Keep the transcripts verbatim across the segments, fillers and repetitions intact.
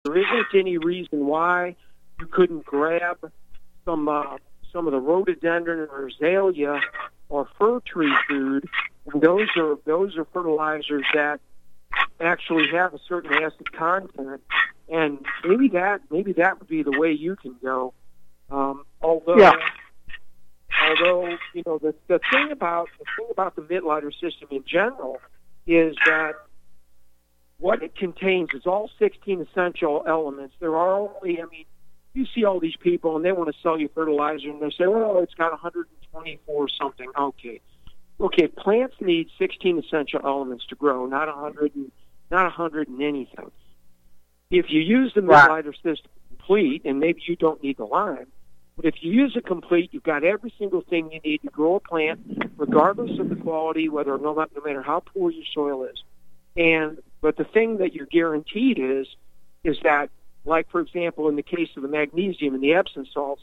there isn't any reason why you couldn't grab some uh, some of the rhododendron or azalea or fir tree food, and those are those are fertilizers that actually have a certain acid content, and maybe that maybe that would be the way you can go. Um, although, yeah. although you know the the thing about the thing about the Mittleider system in general is that what it contains is all sixteen essential elements. There are only, I mean, you see all these people and they want to sell you fertilizer and they say, well, it's got one hundred twenty-four something. Okay. Okay, plants need sixteen essential elements to grow, not one hundred and, not one hundred and anything. If you use the Right. Mittleider system complete, and maybe you don't need the lime, but if you use it complete, you've got every single thing you need to grow a plant, regardless of the quality, whether no, no matter how poor your soil is. And but the thing that you're guaranteed is is that, like for example, in the case of the magnesium and the Epsom salts,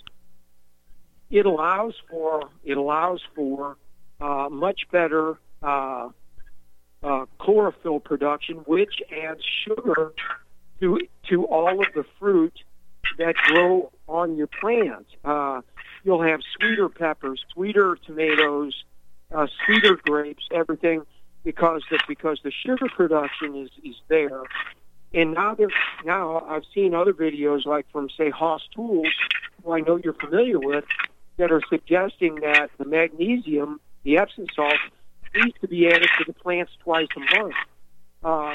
it allows for it allows for uh, much better uh, uh, chlorophyll production, which adds sugar to to all of the fruit that grow on your plant. Uh, you'll have sweeter peppers, sweeter tomatoes, uh, sweeter grapes, everything, because the, because the sugar production is, is there. And now there, now I've seen other videos like from, say, Haas Tools, who I know you're familiar with, that are suggesting that the magnesium, the Epsom salt, needs to be added to the plants twice a month. Uh,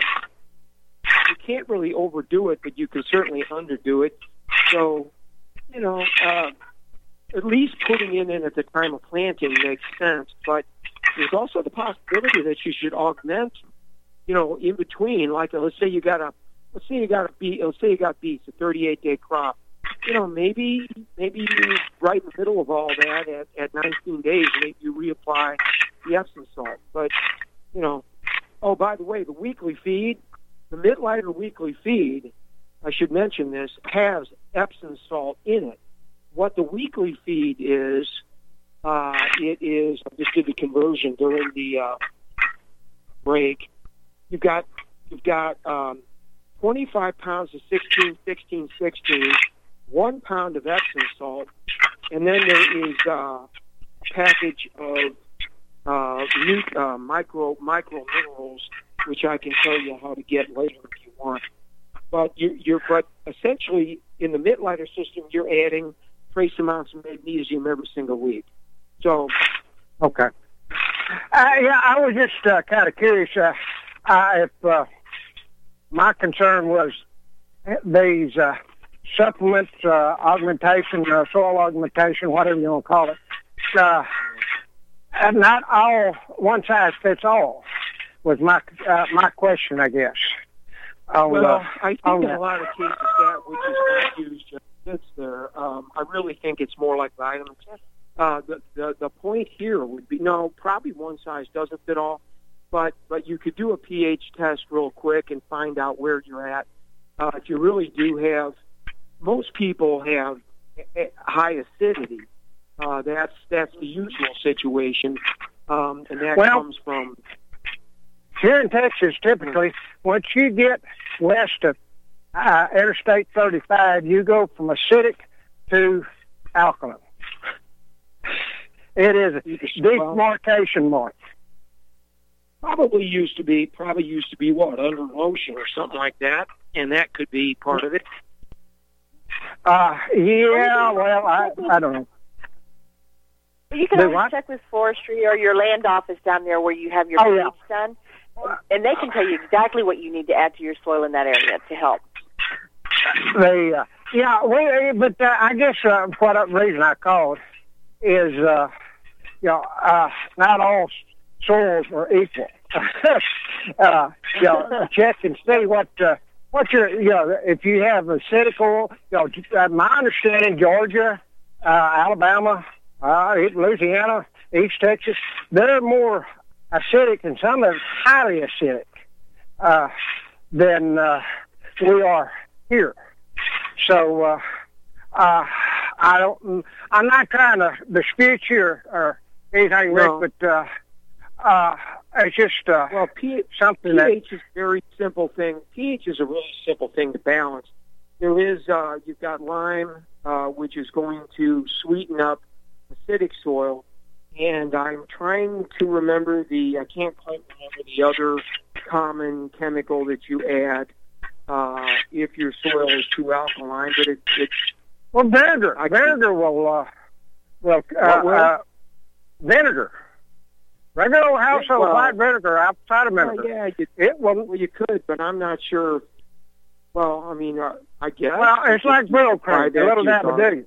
you can't really overdo it, but you can certainly underdo it. So, you know, uh, at least putting it in at the time of planting makes sense. But there's also the possibility that you should augment, you know, in between. Like, let's say you got a, let's say you got a beet, let's say you got beets, a thirty-eight day crop. You know, maybe, maybe right in the middle of all that, at, at nineteen days, maybe you reapply the Epsom salt. But, you know, oh, by the way, the weekly feed, the Mittleider weekly feed, I should mention this, has Epsom salt in it. What the weekly feed is, uh, it is, I just did the conversion during the uh, break. You've got, you've got um, twenty-five pounds of sixteen, sixteen, sixteen, one pound of Epsom salt, and then there is uh, a package of uh, new, uh, micro micro minerals, which I can tell you how to get later if you want. But you're, you're, but essentially in the Mittleider system, you're adding trace amounts of magnesium every single week. So, okay. Uh, yeah, I was just uh, kind of curious uh, uh, if uh, my concern was these uh, supplements, uh, augmentation, uh, soil augmentation, whatever you want to call it. Uh, and not all one size fits all was my uh, my question, I guess. On, well, uh, I think in a lot of cases that which is not used fits there. Um, I really think it's more like vitamins. Uh, the, the the point here would be no, probably one size doesn't fit all, but but you could do a pH test real quick and find out where you're at. Uh, if you really do have, most people have high acidity. Uh, that's that's the usual situation, um, and that well, comes from. Here in Texas, typically, once you get west of uh, Interstate thirty-five, you go from acidic to alkaline. It is a demarcation mark. Probably used to be, probably used to be what, under lotion or something like that, and that could be part of it. Uh, yeah, well, I, I don't know. You can always check with forestry or your land office down there where you have your oh, yeah. pH done, and they can tell you exactly what you need to add to your soil in that area to help. They, uh, yeah, we, but uh, I guess uh, what the reason I called is, uh, you know, uh, not all soils are equal. uh, you know, check and see what uh, what your, you know, if you have acidic oil. You know, uh, my understanding, Georgia, uh, Alabama, uh, Louisiana, East Texas, they're more acidic, and some are highly acidic uh, than uh, we are here. So uh, uh, I don't. I'm not trying to dispute you or, or anything, no. Rick, but uh, uh, it's just uh, well, pH, something pH that is a very simple thing. pH is a really simple thing to balance. there is, uh, you've got lime, uh, which is going to sweeten up acidic soil. And I'm trying to remember the, I can't quite remember the other common chemical that you add uh, if your soil is too alkaline, but it, it's... Well, vinegar. I vinegar will, uh, well, uh, uh, vinegar. Regular old household well, white vinegar outside of vinegar. Yeah, yeah you, it will, well, you could, but I'm not sure. Well, I mean, uh, I guess. Well, it's like brittle cream, a little dab of it.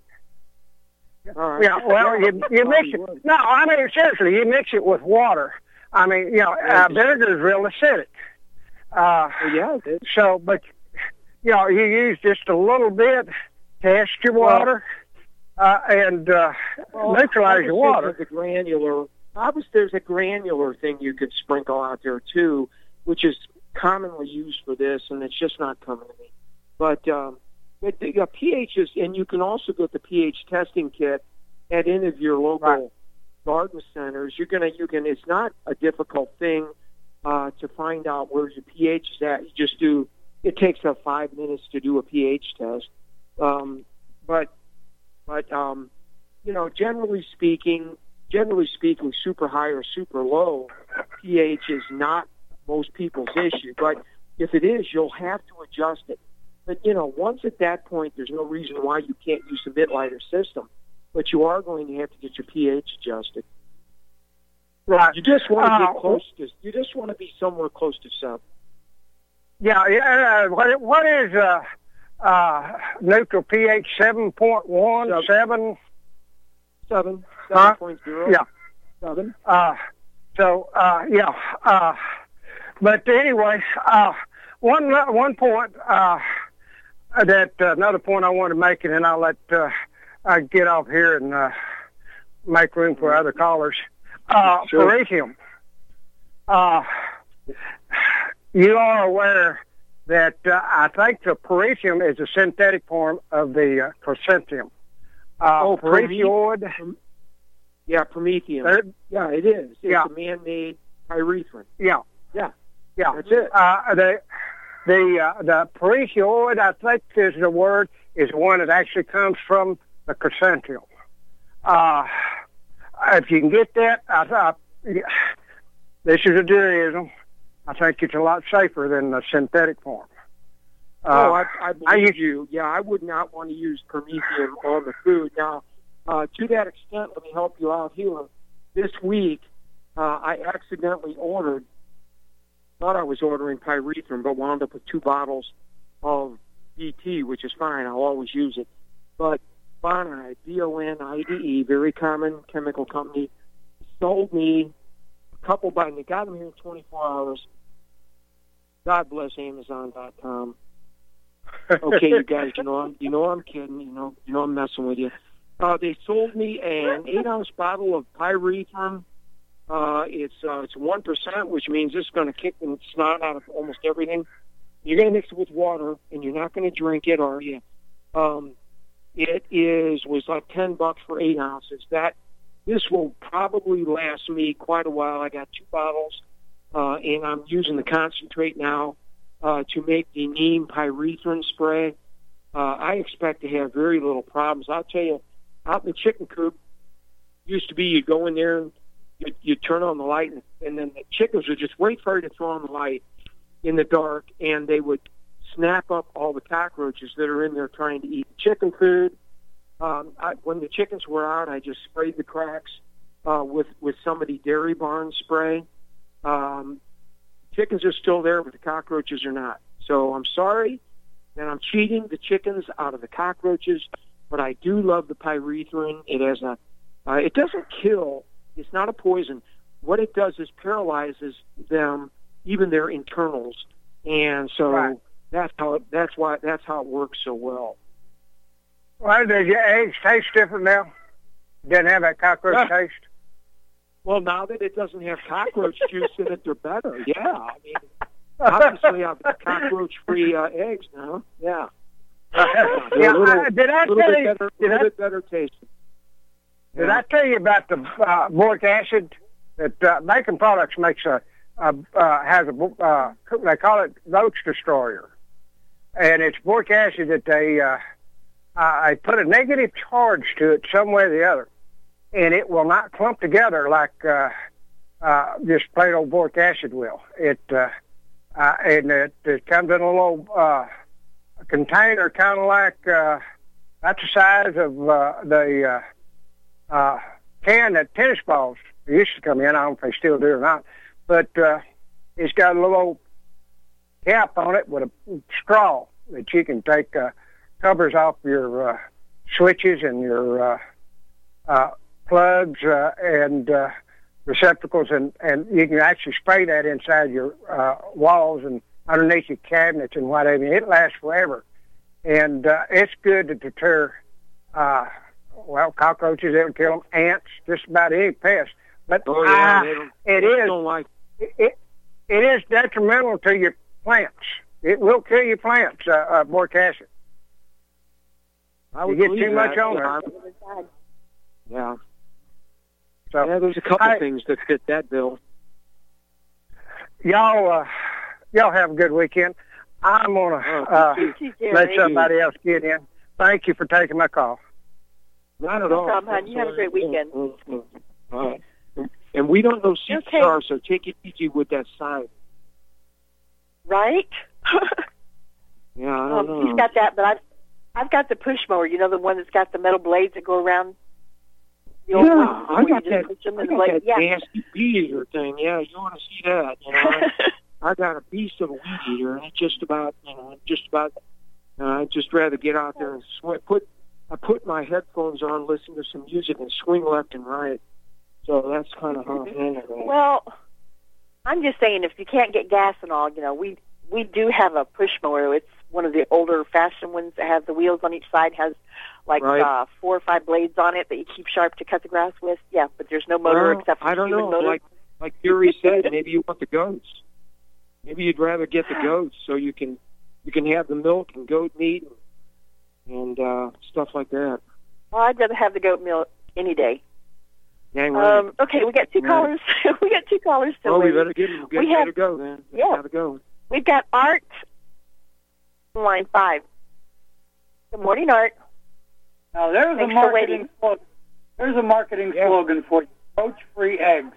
Right. Yeah, well, you, you mix it. No, I mean, seriously, you mix it with water. I mean, you know, uh, vinegar is real acidic. Uh, well, yeah, it is. So, but, you know, you use just a little bit, test your water, well, uh, and uh, well, neutralize your water. The granular, I was, there's a granular thing you could sprinkle out there, too, which is commonly used for this, and it's just not coming to me. But, um, But the uh, pH is, and you can also get the pH testing kit at any of your local right. garden centers. You're gonna, you can. It's not a difficult thing uh, to find out where your pH is at. You just do. It takes about five minutes to do a pH test. Um, but, but um, you know, generally speaking, generally speaking, super high or super low pH is not most people's issue. But if it is, you'll have to adjust it. But, you know, once at that point, there's no reason why you can't use a Mittleider system. But you are going to have to get your pH adjusted. Right. You just want to uh, get close to, you just want to be somewhere close to seven. Yeah, yeah. Uh, what, what is uh, uh, neutral pH? seven point one, seven? seven. Huh? seven point zero. Yeah. seven. Uh, so, uh, yeah. Uh, but anyway, uh, one, one point, uh, that uh, another point I want to make, and then I'll let uh, I get off here and uh, make room for other callers. Uh, sure. Parathium. Uh, you are aware that uh, I think the parathium is a synthetic form of the uh, chrysanthemum. Uh, oh, parathion. Yeah, promethium. There, yeah, it is. It's yeah. a man-made pyrethrin. Yeah. Yeah. Yeah. That's it. Uh, the the uh, the parathion, I think is the word, is one that actually comes from the chrysanthemum. Uh, if you can get that, I, I, this is a Judaism. I think it's a lot safer than the synthetic form. Uh, oh, I, I believe I use, you. Yeah, I would not want to use promethium on the food. Now, uh, to that extent, let me help you out here. This week, uh, I accidentally ordered, thought I was ordering pyrethrin, but wound up with two bottles of B T, which is fine. I'll always use it. But Bonide, B O N I D E, very common chemical company, sold me a couple by, and they got them here in twenty-four hours. God bless Amazon dot com. Okay, you guys, you know I'm, you know I'm kidding. You know, you know I'm messing with you. Uh, they sold me an eight-ounce bottle of pyrethrin. Uh, it's uh, it's one percent, which means it's going to kick the snot out of almost everything. You're going to mix it with water, and you're not going to drink it, are you? Um, it is was like ten bucks for eight ounces. That this will probably last me quite a while. I got two bottles, uh, and I'm using the concentrate now uh, to make the neem pyrethrin spray. Uh, I expect to have very little problems. I'll tell you, out in the chicken coop, used to be you go in there and you, you turn on the light, and, and then the chickens would just wait for you to throw on the light in the dark, and they would snap up all the cockroaches that are in there trying to eat chicken food. Um, I, when the chickens were out, I just sprayed the cracks uh, with with some of the Dairy Barn spray. Um, chickens are still there, but the cockroaches are not. So I'm sorry that I'm cheating the chickens out of the cockroaches, but I do love the pyrethrin. It has a, uh, it doesn't kill. It's not a poison. What it does is paralyzes them, even their internals, and so right. that's how. It, that's why. That's how it works so well. Well, does your eggs taste different now? Doesn't have that cockroach yeah. taste? Well, now that it doesn't have cockroach juice in it, they're better. Yeah, I mean, obviously I've got cockroach-free uh, eggs now. Yeah. yeah, yeah little, I, did I tell you? Better, did little I, bit better tasting. Did yeah. I tell you about the uh, boric acid that uh, Bacon Products makes a, a uh, has a uh, they call it roach destroyer. and it's boric acid that they uh, I put a negative charge to it some way or the other, and it will not clump together like uh, uh, just plain old boric acid will. It uh, uh, and it, it comes in a little uh, container, kind of like uh, that's the size of uh, the uh, uh, can that tennis balls used to come in. I don't know if they still do or not, but uh, it's got a little cap on it with a straw that you can take uh, covers off your uh, switches and your uh, uh, plugs uh, and uh, receptacles, and, and you can actually spray that inside your uh, walls and underneath your cabinets and whatever. It lasts forever, and uh, it's good to deter, uh, well, cockroaches. It'll kill them, ants, just about any pest. But oh, yeah, uh, they don't, it they is don't like it, it is detrimental to your plants. It will kill your plants, uh, uh, boric acid. I you would get too that. much on yeah, there. Yeah. So, yeah, there's a couple I, things that fit that bill. Y'all, uh, y'all have a good weekend. I'm gonna uh, let somebody else get in. Thank you for taking my call. Not at no all. problem, hon. You have a great weekend. All right. And we don't know C P R, okay. so take it easy with that sign. Right? Yeah, I don't um, know. He's got that, but I've I've got the push mower. You know, the one that's got the metal blades that go around. The old Yeah, one, I got that. push them I in got the blade. that Yeah. nasty weed eater thing. Yeah, you want to see that? You know, I, I got a beast of a weed eater, and it's just about, you know, just about. Uh, I'd just rather get out there and swing. Put I put my headphones on, listen to some music, and swing left and right. So that's kind of how I handle it. Well, I'm just saying, if you can't get gas and all, you know, we we do have a push mower. It's one of the older fashioned ones that has the wheels on each side, has like right. uh, four or five blades on it that you keep sharp to cut the grass with. Yeah, but there's no motor well, except for I don't human know. motor. Like like Gary said, maybe you want the goats. Maybe you'd rather get the goats so you can you can have the milk and goat meat and, and uh, stuff like that. Well, I'd rather have the goat milk any day. Dang right. Um, okay, we got two right. callers. we got two callers still. Oh, we waiting. better get we We gotta have- go then. We yeah. gotta go. We've got Art, line five. Good morning, Art. Now there's Thanks a for marketing waiting. slogan. There's a marketing Yeah. slogan for you: roach-free eggs.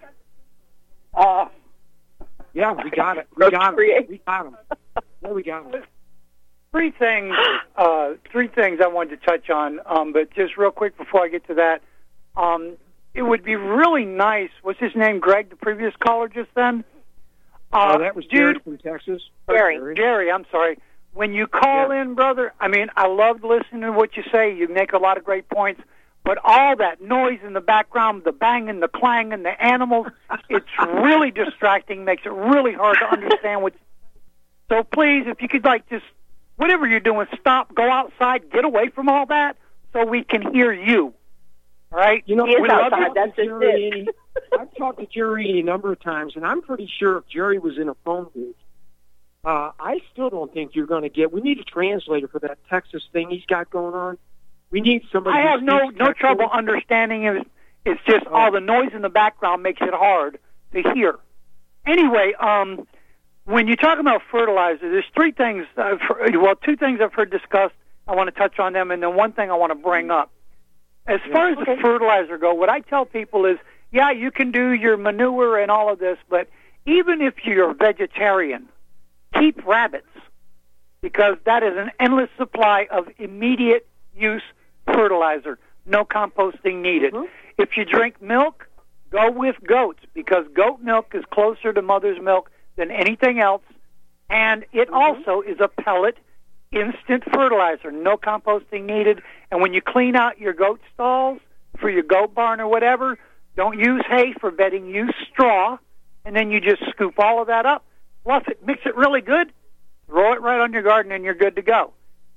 Uh, Yeah, we got it. We got Roach-free them. eggs. We got them. Yeah, we got them. three things. Uh, three things I wanted to touch on. Um, but just real quick before I get to that, um, it would be really nice. What's his name? Greg, the previous caller just then. Uh, Oh, that was Jerry dude, from Texas. Jerry. Jerry, I'm sorry. When you call Yeah. in, brother, I mean, I loved listening to what you say. You make a lot of great points. But all that noise in the background, the banging, the clanging, the animals, it's really distracting, makes it really hard to understand what. So please, if you could, like, just, whatever you're doing, stop, go outside, get away from all that so we can hear you. All right? You know, He is when I've outside, talked that's to just Jerry it. any- I've talked to Jerry any number of times, and I'm pretty sure if Jerry was in a phone booth, uh, I still don't think you're going to get. We need a translator for that Texas thing he's got going on. We need somebody. I who have no speaks no Texas. trouble understanding it. It's just Oh. all the noise in the background makes it hard to hear. Anyway, um, when you're talking about fertilizer, there's three things. I've heard, well, two things I've heard discussed. I want to touch on them, and then one thing I want to bring up. As far as Okay. the fertilizer go, what I tell people is, yeah, you can do your manure and all of this, but even if you're a vegetarian, keep rabbits, because that is an endless supply of immediate use fertilizer. No composting needed. Mhm. If you drink milk, go with goats, because goat milk is closer to mother's milk than anything else, and it Mhm. also is a pellet instant fertilizer. No composting needed. And when you clean out your goat stalls for your goat barn or whatever, don't use hay for bedding, use straw, and then you just scoop all of that up, fluff it, mix it really good, throw it right on your garden, and you're good to go.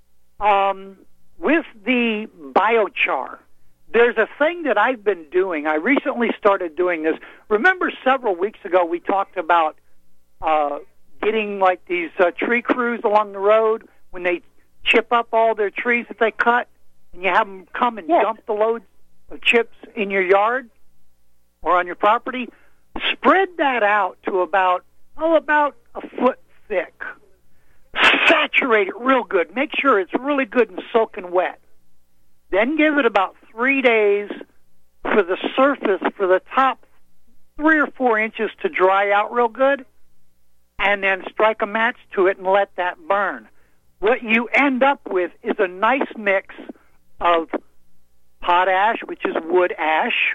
Um, with the biochar, there's a thing that I've been doing. I recently started doing this. Remember several weeks ago we talked about uh, getting like these uh, tree crews along the road when they chip up all their trees that they cut, and you have them come and Yes. dump the loads of chips in your yard or on your property. Spread that out to about, oh, about a foot thick. saturate it real good. Make sure it's really good and soaking wet. Then give it about three days for the surface, for the top three or four inches to dry out real good, and then strike a match to it and let that burn. What you end up with is a nice mix of potash, which is wood ash,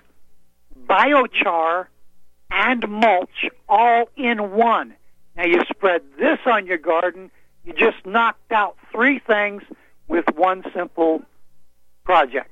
biochar, and mulch all in one. Now you spread this on your garden. You just knocked out three things with one simple project.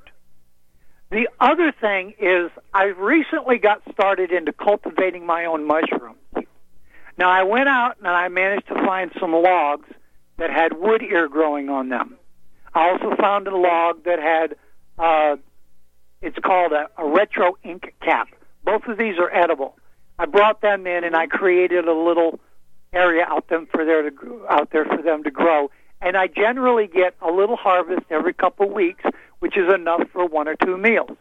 The other thing is I recently got started into cultivating my own mushrooms. Now I went out and I managed to find some logs that had wood ear growing on them. I also found a log that had, uh, it's called a, a retro ink cap. Both of these are edible. I brought them in and I created a little area out them for there to out there for them to grow. And I generally get a little harvest every couple weeks, which is enough for one or two meals.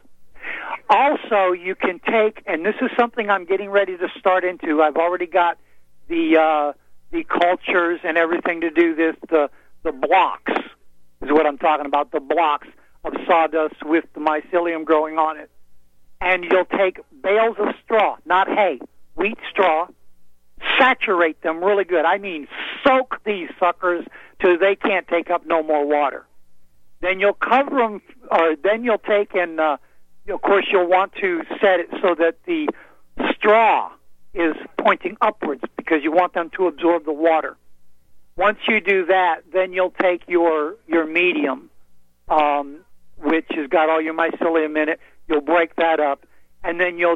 Also, you can take, and this is something I'm getting ready to start into. I've already got the uh, the cultures and everything to do this. The the blocks is what I'm talking about. The blocks of sawdust with the mycelium growing on it. And you'll take bales of straw, not hay, wheat straw, saturate them really good. I mean, soak these suckers till they can't take up no more water. Then you'll cover them, or then you'll take and, uh, of course, you'll want to set it so that the straw is pointing upwards because you want them to absorb the water. Once you do that, then you'll take your your medium, um, which has got all your mycelium in it. You'll break that up, and then you'll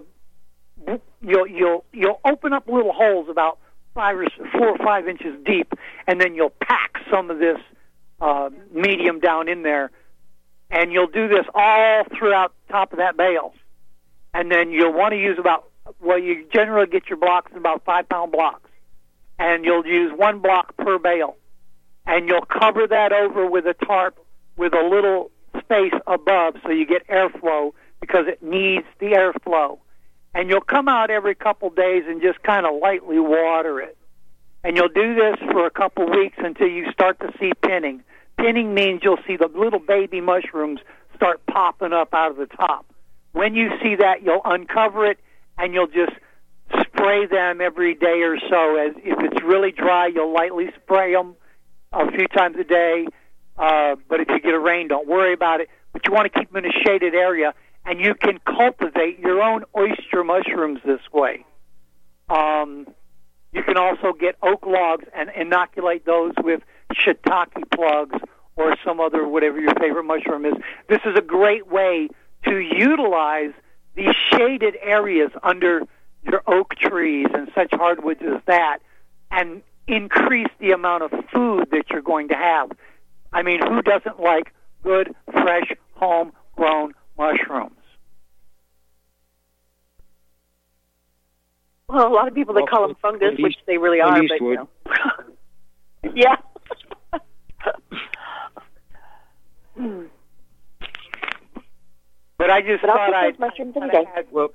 you'll you'll you'll open up little holes about five or four or five inches deep, and then you'll pack some of this uh, medium down in there, and you'll do this all throughout the top of that bale. And then you'll want to use about, well, you generally get your blocks in about five pound blocks, and you'll use one block per bale, and you'll cover that over with a tarp with a little space above so you get airflow, because it needs the airflow. And you'll come out every couple days and just kind of lightly water it. And you'll do this for a couple weeks until you start to see pinning. Pinning means you'll see the little baby mushrooms start popping up out of the top. When you see that, you'll uncover it and you'll just spray them every day or so. As if it's really dry, you'll lightly spray them a few times a day. Uh, but if you get a rain, don't worry about it. But you want to keep them in a shaded area. And you can cultivate your own oyster mushrooms this way. Um, you can also get oak logs and inoculate those with shiitake plugs or some other, whatever your favorite mushroom is. This is a great way to utilize these shaded areas under your oak trees and such hardwoods as that, and increase the amount of food that you're going to have. I mean, who doesn't like good, fresh, homegrown mushrooms? Well, a lot of people, they call them fungus, which they really are, but, you know. Yeah. But I just but thought I I'd, mushrooms I any day. had... Well,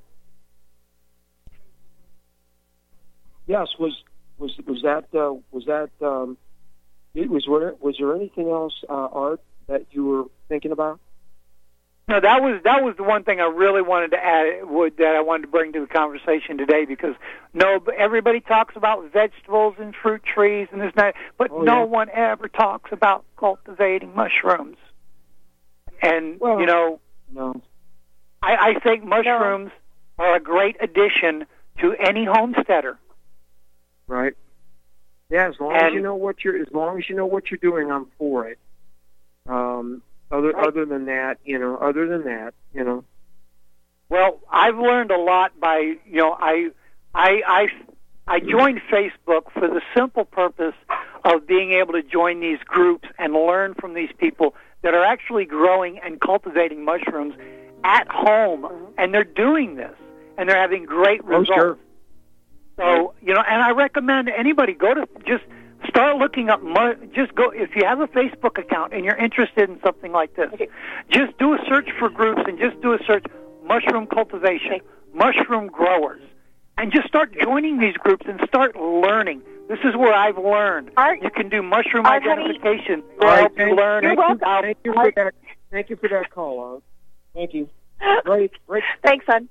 yes, was was was that uh, was that um, it was was, was there anything else, uh, Art, that you were thinking about? No, that was that was the one thing I really wanted to add, would, that I wanted to bring to the conversation today, because no, everybody talks about vegetables and fruit trees and this and that, but oh, no yeah. one ever talks about cultivating mushrooms. And well, you know, no, I, I think mushrooms no. are a great addition to any homesteader. Right. Yeah, as long and, as you know what you're as long as you know what you're doing, I'm for it. Um. Other Right. other than that, you know, other than that, you know. Well, I've learned a lot by, you know, I, I, I, I joined Facebook for the simple purpose of being able to join these groups and learn from these people that are actually growing and cultivating mushrooms at home, and they're doing this, and they're having great results. Oh, sure. So, you know, and I recommend anybody go to just start looking up, mu- just go, if you have a Facebook account and you're interested in something like this, okay. just do a search for groups and just do a search, mushroom cultivation, okay. mushroom growers, and just start joining these groups and start learning. This is where I've learned. Art, you can do mushroom Art, identification All to right, help you thank, learn. thank, You're you, welcome. thank you for that. Thank you for that call, Art. Thank you. Great, great. Thanks, son.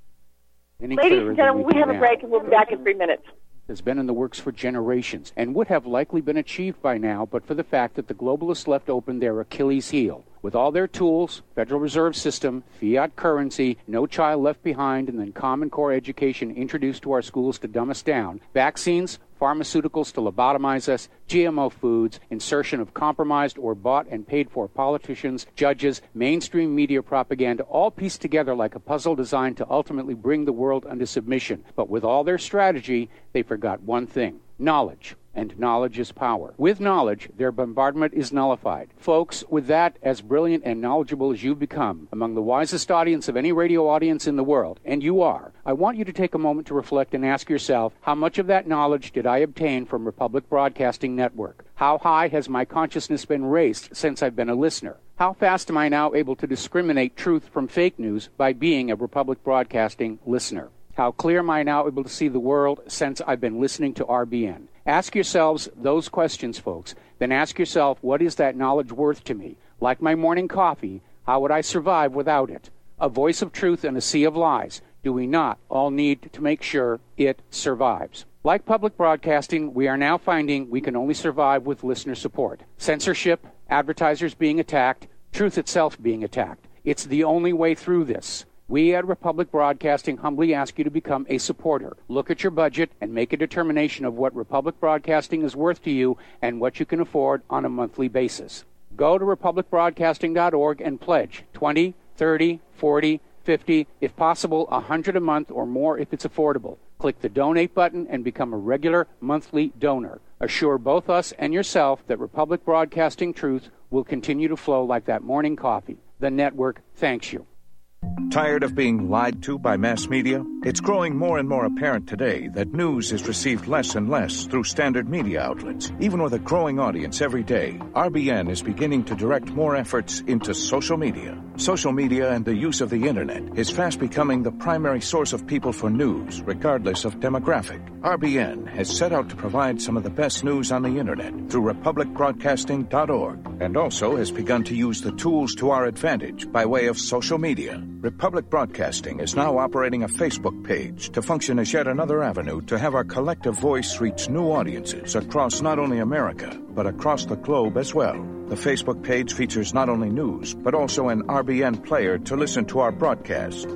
Any Ladies clearer and than gentlemen, we can have a now. break, and we'll be back in three minutes. Has been in the works for generations and would have likely been achieved by now but for the fact that the globalists left open their Achilles heel. With all their tools, Federal Reserve System, fiat currency, no child left behind, and then Common Core education introduced to our schools to dumb us down, vaccines, pharmaceuticals to lobotomize us, G M O foods, insertion of compromised or bought and paid for politicians, judges, mainstream media propaganda, all pieced together like a puzzle designed to ultimately bring the world under submission. But with all their strategy, they forgot one thing: knowledge. And knowledge is power. With knowledge, their bombardment is nullified. Folks, with that, as brilliant and knowledgeable as you've become, among the wisest audience of any radio audience in the world, and you are, I want you to take a moment to reflect and ask yourself, how much of that knowledge did I obtain from Republic Broadcasting Network? How high has my consciousness been raised since I've been a listener? How fast am I now able to discriminate truth from fake news by being a Republic Broadcasting listener? How clear am I now able to see the world since I've been listening to R B N? Ask yourselves those questions, folks. Then ask yourself, what is that knowledge worth to me? Like my morning coffee, how would I survive without it? A voice of truth in a sea of lies. Do we not all need to make sure it survives? Like public broadcasting, we are now finding we can only survive with listener support. Censorship, advertisers being attacked, truth itself being attacked. It's the only way through this. We at Republic Broadcasting humbly ask you to become a supporter. Look at your budget and make a determination of what Republic Broadcasting is worth to you and what you can afford on a monthly basis. Go to republic broadcasting dot org and pledge twenty, thirty, forty, fifty, if possible, one hundred a month or more if it's affordable. Click the donate button and become a regular monthly donor. Assure both us and yourself that Republic Broadcasting truth will continue to flow like that morning coffee. The network thanks you. Tired of being lied to by mass media? It's growing more and more apparent today that news is received less and less through standard media outlets. Even with a growing audience every day, R B N is beginning to direct more efforts into social media. Social media and the use of the internet is fast becoming the primary source of people for news, regardless of demographic. R B N has set out to provide some of the best news on the internet through republic broadcasting dot org, and also has begun to use the tools to our advantage by way of social media. Republic Broadcasting is now operating a Facebook page to function as yet another avenue to have our collective voice reach new audiences across not only America, but across the globe as well. The Facebook page features not only news, but also an R B N player to listen to our broadcast.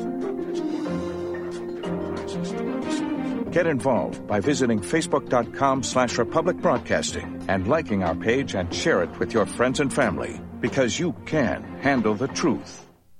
Get involved by visiting facebook.com slash Republic Broadcasting and liking our page and share it with your friends and family, because you can handle the truth.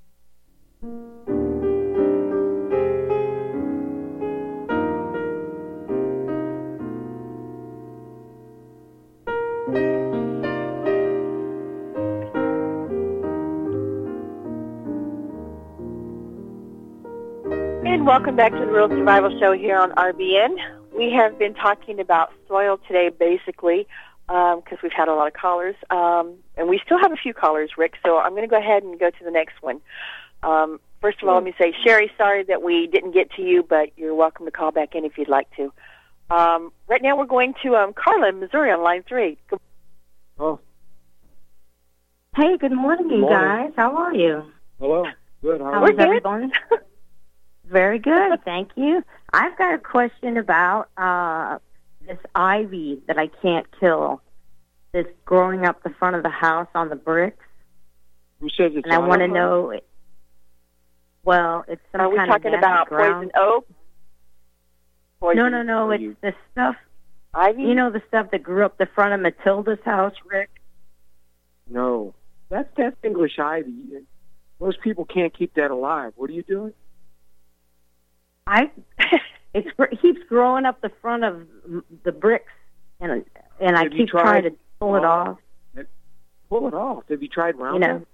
Welcome back to the Rural Survival Show here on R B N. We have been talking about soil today, basically, because um, we've had a lot of callers. Um, and we still have a few callers, Rick, so I'm going to go ahead and go to the next one. Um, first of all, let me say, Sherry, sorry that we didn't get to you, but you're welcome to call back in if you'd like to. Um, right now we're going to um, Carla in Missouri on line three. Good- Oh. Hey, good morning, Good you morning. guys. How are you? Hello. Good. How How are is you? everyone? Very good, thank you. I've got a question about uh, this ivy that I can't kill. That's growing up the front of the house on the bricks. Who says it's And I want to ivy? know, it, well, it's some Are we kind talking of about ground. poison oak? Poison No, no, no, Are it's you- the stuff, ivy? you know the stuff that grew up the front of Matilda's house, Rick? No. That's, that's English ivy. Most people can't keep that alive. What are you doing? I, it's it keeps growing up the front of the bricks, and and I Have you keep tried- trying to pull it Oh. off. Pull it off. Have you tried You Roundup? know.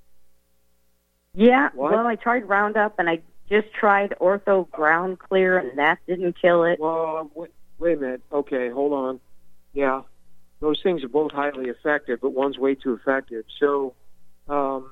Yeah, What? well, I tried Roundup, and I just tried Ortho Ground Clear, and that didn't kill it. Well, wait, wait a minute. Okay, hold on. Yeah, those things are both highly effective, but one's way too effective. So, um,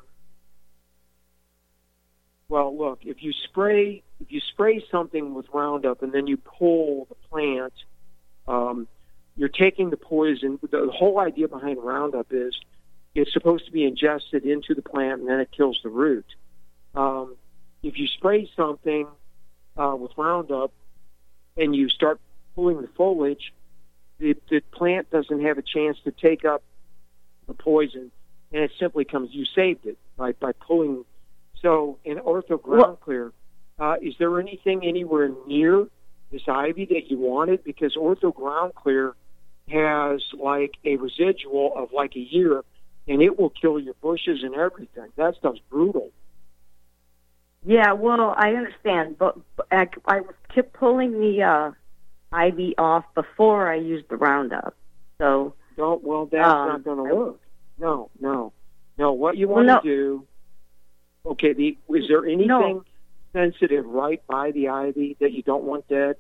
well, look, if you spray if you spray something with Roundup and then you pull the plant, um, you're taking the poison. The, the whole idea behind Roundup is it's supposed to be ingested into the plant, and then it kills the root. Um, if you spray something uh, with Roundup and you start pulling the foliage, the, the plant doesn't have a chance to take up the poison, and it simply comes, you saved it by, by pulling. So in Ortho Ground Clear, uh, is there anything anywhere near this ivy that you wanted? Because Ortho Ground Clear has like a residual of like a year, and it will kill your bushes and everything. That stuff's brutal. Yeah, well, I understand, but I, I was kept pulling the uh, ivy off before I used the Roundup. So, don't. Well, that's um, not going to work. No, no, no. What you want to well, no. do? Okay. The is there anything no. sensitive right by the ivy that you don't want dead?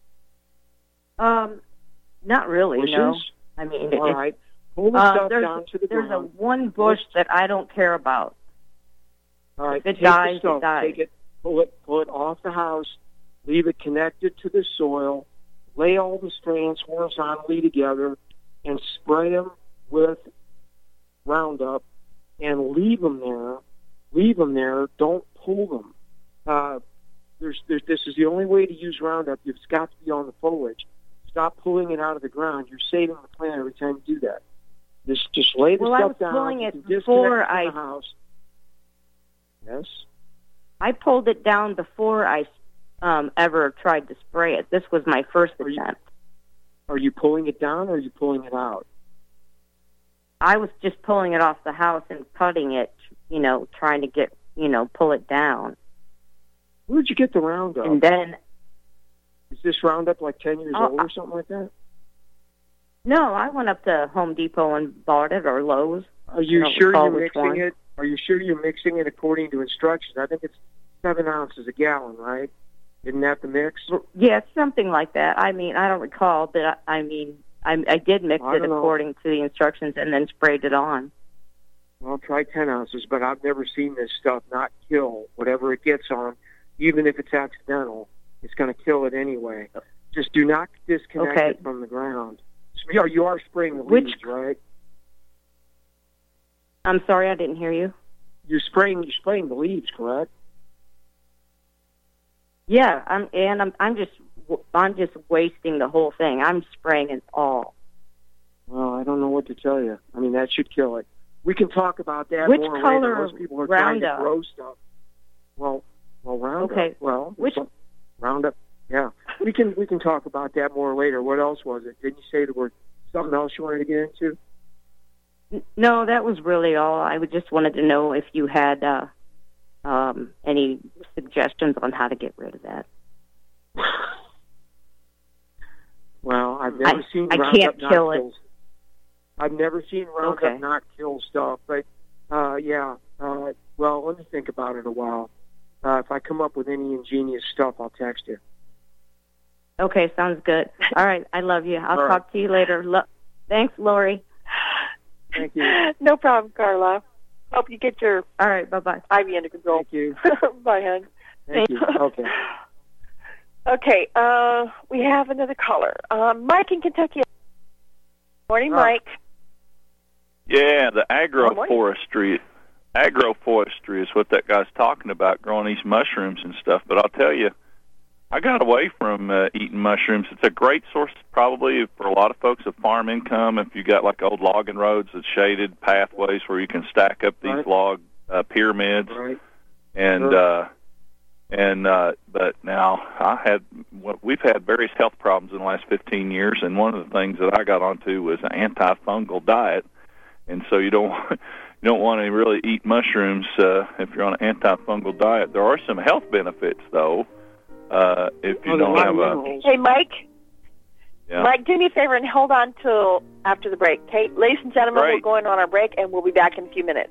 Um, not really. Bushes? No. I mean, all it, right. Pull the uh, stuff there's, down to the there's ground. There's a one bush that I don't care about. All right, if it take dies, the stuff, it dies. Take it, pull it, pull it off the house, leave it connected to the soil, lay all the strands horizontally together, and spray them with Roundup, and leave them there. Leave them there. Don't pull them. Uh, there's, there's, this is the only way to use Roundup. It's got to be on the foliage. Stop pulling it out of the ground. You're saving the plant every time you do that. Just, just lay the well, stuff down. Well, I was pulling you it can before disconnect I. from the house. Yes. I pulled it down before I um, ever tried to spray it. This was my first are attempt. You, are you pulling it down or are you pulling it out? I was just pulling it off the house and cutting it, you know, trying to get, you know, pull it down. Where'd you get the Roundup? And then... Is this Roundup like ten years oh, old or something like that? No, I went up to Home Depot and bought it, or Lowe's. Are you sure you're mixing one. it? Are you sure you're mixing it according to instructions? I think it's seven ounces a gallon, right? Isn't that the mix? Yeah, something like that. I mean, I don't recall, but I, I mean, I, I did mix I it according know. to the instructions and then sprayed it on. Well, try ten ounces, but I've never seen this stuff not kill whatever it gets on, even if it's accidental. It's going to kill it anyway. Just do not disconnect okay. it from the ground. You are spraying the Which, leaves, right? I'm sorry, I didn't hear you. You're spraying. You're spraying the leaves, correct? Yeah, I'm, and I'm. I'm just. I'm just wasting the whole thing. I'm spraying it all. Well, I don't know what to tell you. I mean, that should kill it. We can talk about that Which more color later. Most people are Roundup? trying to grow stuff. Well, well, Roundup. Okay. Well, which Roundup? Yeah, we can we can talk about that more later. What else was it? Didn't you say there was something else you wanted to get into? No, that was really all. I would just wanted to know if you had uh, um, any suggestions on how to get rid of that. Well, I've never I, seen I Roundup can't not kill kill. it. I've never seen Roundup okay. not kill stuff, but uh, yeah. Uh, well, let me think about it a while. Uh, if I come up with any ingenious stuff, I'll text you. Okay, sounds good. All right, I love you. I'll All talk right. to you later. Lo- Thanks, Lori. Thank you. No problem, Carla. Hope you get your All right, bye-bye. ivy under control. Thank you. Bye, hon. Thank you. Okay. Okay, uh, we have another caller. Um, Mike in Kentucky. Morning, Oh. Mike. Yeah, the Good morning. agroforestry. Agroforestry is what that guy's talking about, growing these mushrooms and stuff. But I'll tell you, I got away from uh, eating mushrooms. It's a great source, probably, for a lot of folks of farm income. If you got like old logging roads with shaded pathways where you can stack up these Right. log uh, pyramids, Right. and Sure. uh, and uh, but now I had what we've had various health problems in the last fifteen years, and one of the things that I got onto was an antifungal diet, and so you don't. You don't want to really eat mushrooms uh, if you're on an antifungal diet. There are some health benefits, though, uh, if you Oh, don't there are have a... minerals. Hey, Mike. Yeah. Mike, do me a favor and hold on till after the break. Okay, ladies and gentlemen, Great. we're going on our break, and we'll be back in a few minutes.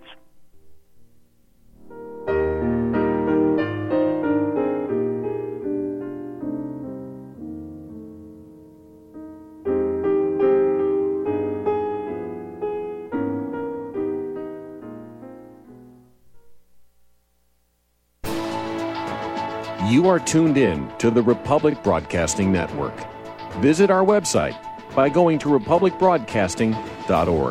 You are tuned in to the Republic Broadcasting Network. Visit our website, by going to republic broadcasting dot org.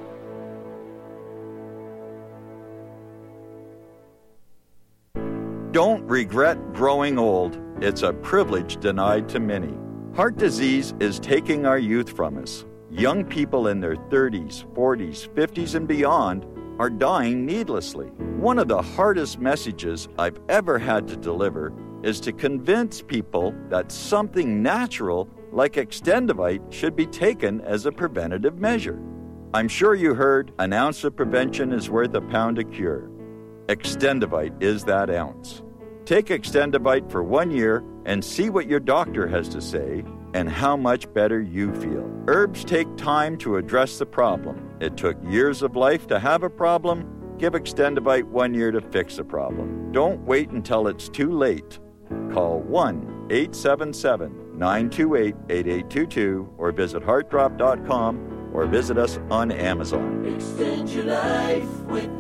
Don't regret growing old. It's a privilege denied to many. Heart disease is taking our youth from us. Young people in their thirties, forties, fifties, and beyond are dying needlessly. One of the hardest messages I've ever had to deliver is to convince people that something natural like Extendivite should be taken as a preventative measure. I'm sure you heard an ounce of prevention is worth a pound of cure. Extendivite is that ounce. Take Extendivite for one year and see what your doctor has to say and how much better you feel. Herbs take time to address the problem. It took years of life to have a problem. Give Extendivite one year to fix the problem. Don't wait until it's too late. Call one eight seven seven, nine two eight, eight eight two two or visit heart drop dot com or visit us on Amazon. Extend your life with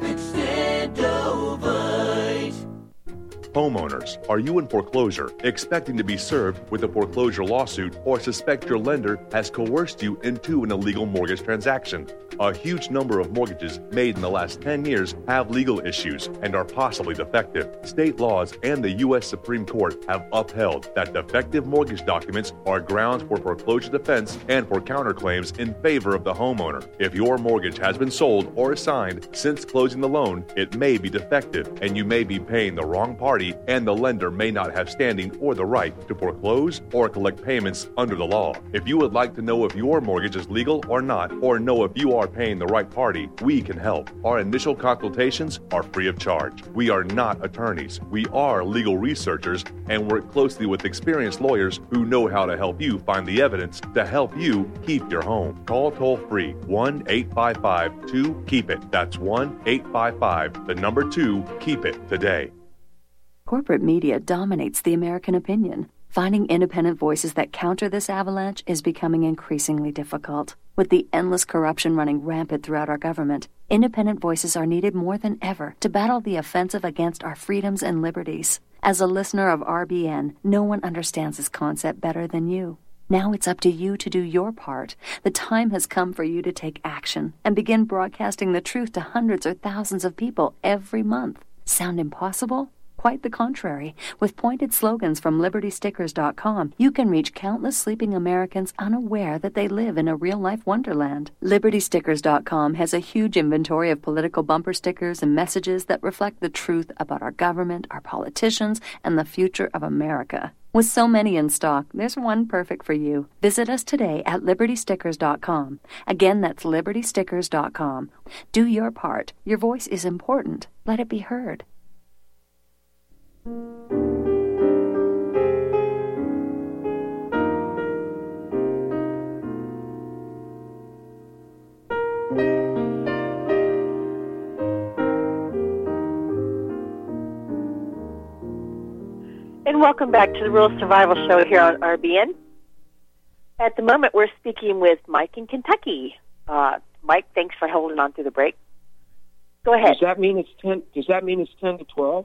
Extendovite. Homeowners, are you in foreclosure, expecting to be served with a foreclosure lawsuit, or suspect your lender has coerced you into an illegal mortgage transaction? A huge number of mortgages made in the last ten years have legal issues and are possibly defective. State laws and the U S Supreme Court have upheld that defective mortgage documents are grounds for foreclosure defense and for counterclaims in favor of the homeowner. If your mortgage has been sold or assigned since closing the loan, it may be defective and you may be paying the wrong party, and the lender may not have standing or the right to foreclose or collect payments under the law. If you would like to know if your mortgage is legal or not, or know if you are paying the right party, we can help. Our initial consultations are free of charge. We are not attorneys. We are legal researchers and work closely with experienced lawyers who know how to help you find the evidence to help you keep your home. Call toll-free one eight five five two keep it. That's one eight five five, the number two, keep it today. Corporate media dominates the American opinion. Finding independent voices that counter this avalanche is becoming increasingly difficult. With the endless corruption running rampant throughout our government, independent voices are needed more than ever to battle the offensive against our freedoms and liberties. As a listener of R B N, no one understands this concept better than you. Now it's up to you to do your part. The time has come for you to take action and begin broadcasting the truth to hundreds or thousands of people every month. Sound impossible? Quite the contrary. With pointed slogans from liberty stickers dot com, you can reach countless sleeping Americans unaware that they live in a real-life wonderland. liberty stickers dot com has a huge inventory of political bumper stickers and messages that reflect the truth about our government, our politicians, and the future of America. With so many in stock, there's one perfect for you. Visit us today at liberty stickers dot com. Again, that's liberty stickers dot com. Do your part. Your voice is important. Let it be heard. And welcome back to the Rural Survival Show here on R B N. At the moment, we're speaking with Mike in Kentucky. Uh, Mike, thanks for holding on through the break. Go ahead. Does that mean it's ten? Does that mean it's ten to twelve?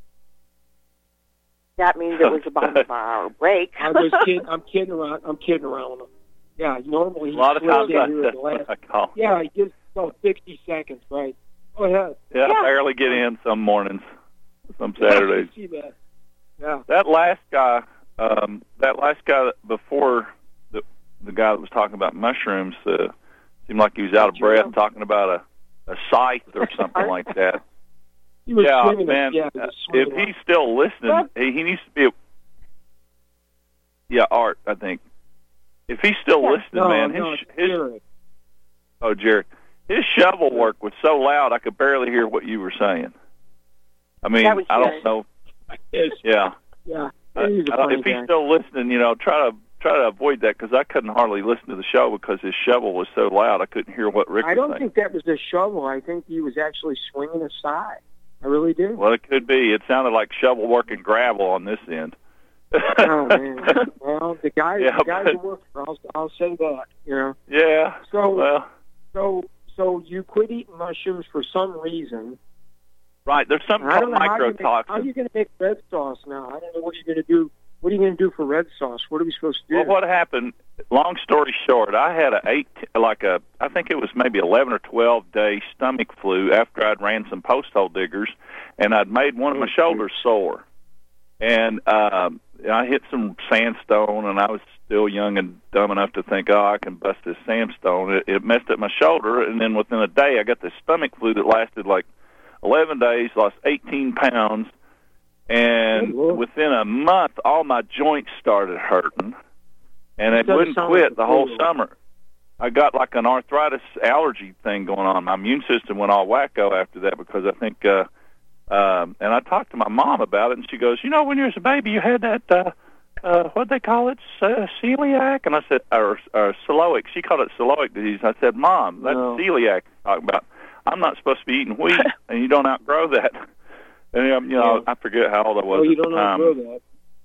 That means it was about an hour break. I'm just kidding. I'm kidding around. I'm kidding around. Yeah, normally a lot of times I, here at the last, I call. Yeah, he gives about sixty seconds, right? Go ahead. Yeah, Yeah. I barely get in some mornings, some Saturdays. I see that. Yeah. That last guy, um, that last guy that before the the guy that was talking about mushrooms, uh, seemed like he was out of breath, talking about a a scythe or something like that. He was Yeah, swinging man. it. Yeah, uh, he was if swinging he's still listening, What? he, he needs to be. A, yeah, Art. I think if he's still Yeah. listening, no, man, no, his it's his Jared. oh, Jared, his shovel work was so loud I could barely hear what you were saying. I mean, That was I don't Jared. know. Yes. Yeah. Yeah. I, He's a I don't, funny if he's guy. still listening, you know, try to try to avoid that because I couldn't hardly listen to the show because his shovel was so loud I couldn't hear what Rick I was don't saying. think that was a shovel. I think he was actually swinging a scythe. I really do. Well, it could be. It sounded like shovel work and gravel on this end. Oh man. Well, the guy, Yeah, the guys but- who work for, I'll, I'll say that. You know. Yeah. So, Well, so, so you quit eating mushrooms for some reason. right. There's something I don't called know how you make, how microtoxins. you going to make red sauce now. I don't know what you're going to do. What are you going to do for red sauce? What are we supposed to do? Well, what happened? long story short, I had a eight, like a, I think it was maybe eleven or twelve day stomach flu after I'd ran some post hole diggers, and I'd made one of my shoulders sore, and um, I hit some sandstone, and I was still young and dumb enough to think, oh, I can bust this sandstone. It, it messed up my shoulder, and then within a day, I got this stomach flu that lasted like eleven days, lost eighteen pounds, and oh, within a month, all my joints started hurting, and it wouldn't quit like the whole cool. summer. I got like an arthritis allergy thing going on. My immune system went all wacko after that because I think, uh, um, and I talked to my mom about it, and she goes, you know, when you was a baby, you had that, uh, uh, what'd they call it, uh, celiac? And I said, or, or celiac. She called it celiac disease. I said, Mom, that's no. celiac talking about. I'm not supposed to be eating wheat, and you don't outgrow that. And, um, you know, yeah. I forget how old I was well, at you don't the time. outgrow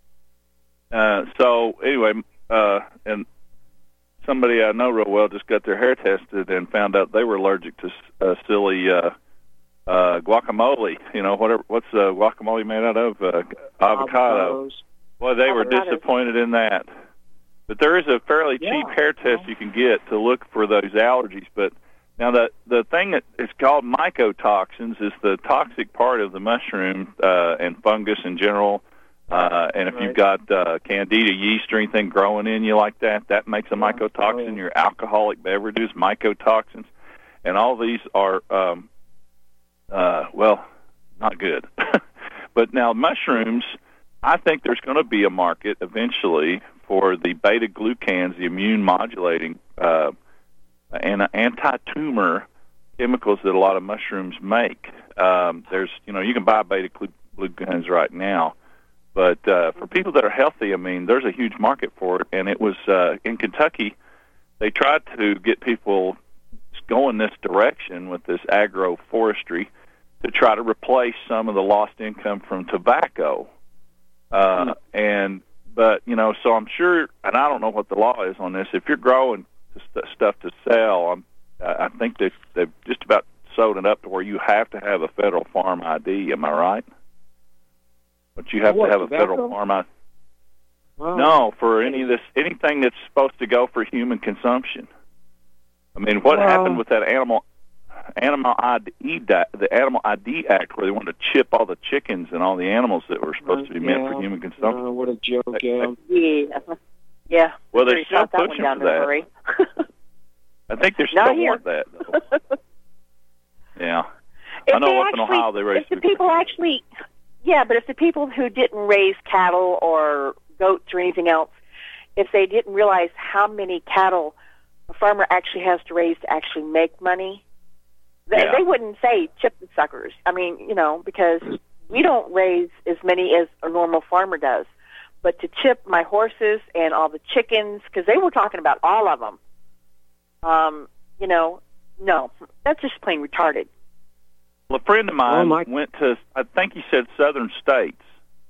that. Uh, so, anyway, uh, and somebody I know real well just got their hair tested and found out they were allergic to uh, silly uh, uh, guacamole. You know, whatever. What's uh, guacamole made out of? Uh, avocado. Avocados. Well, they were Avocados. disappointed in that. But there is a fairly Yeah. cheap hair test you can get to look for those allergies. But now the the thing that is called mycotoxins is the toxic part of the mushroom uh, and fungus in general. Uh, and if Right. you've got uh, candida yeast or anything growing in you like that, that makes a mycotoxin. Oh, yeah. Your alcoholic beverages, mycotoxins, and all these are, um, uh, well, not good. But now mushrooms, I think there's going to be a market eventually for the beta-glucans, the immune-modulating uh, and anti-tumor chemicals that a lot of mushrooms make. Um, there's, you know, you can buy beta-glucans right now. But uh, for people that are healthy, I mean, there's a huge market for it. And it was uh, in Kentucky, they tried to get people going this direction with this agroforestry to try to replace some of the lost income from tobacco. Uh, mm. And but, you know, so I'm sure, and I don't know what the law is on this, if you're growing st- stuff to sell, I'm, I think they've, they've just about sewed it up to where you have to have a federal farm I D. Am I right? But you have what, to have tobacco? a federal farm I D. Wow. No, for any of this, anything that's supposed to go for human consumption. I mean, what well, happened with that animal animal I D, the Animal I D Act, where they wanted to chip all the chickens and all the animals that were supposed to be yeah, meant for human consumption? Uh, what a joke! That, yeah, yeah, yeah. Well, they're still shot that pushing one down for that. The I think they're Not still here. want that. Though. Yeah, If I know they up actually, in Ohio they raise if the people actually, yeah, but if the people who didn't raise cattle or goats or anything else, if they didn't realize how many cattle a farmer actually has to raise to actually make money, they, Yeah. they wouldn't say chip the suckers. I mean, you know, because we don't raise as many as a normal farmer does. But to chip my horses and all the chickens, because they were talking about all of them, um, you know, no, that's just plain retarded. Well, a friend of mine Oh, my- went to, I think he said southern states,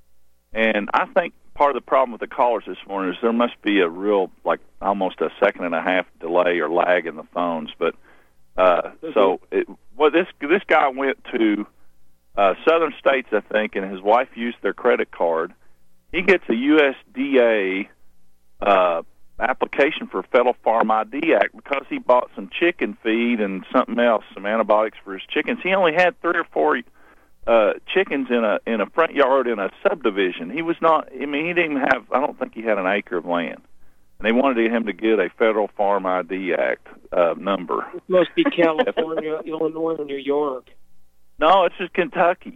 and I think part of the problem with the callers this morning is there must be a real, like, almost a second and a half delay or lag in the phones. But uh, so, it, well, this this guy went to uh, southern states, I think, and his wife used their credit card. He gets a U S D A uh, application for Federal Farm I D Act because he bought some chicken feed and something else, some antibiotics for his chickens. He only had three or four uh, chickens in a in a front yard in a subdivision. He was not. I mean, he didn't even have. I don't think he had an acre of land. And they wanted him to get a Federal Farm I D Act uh, number. it must be California, Illinois, or New York. No, it's just Kentucky.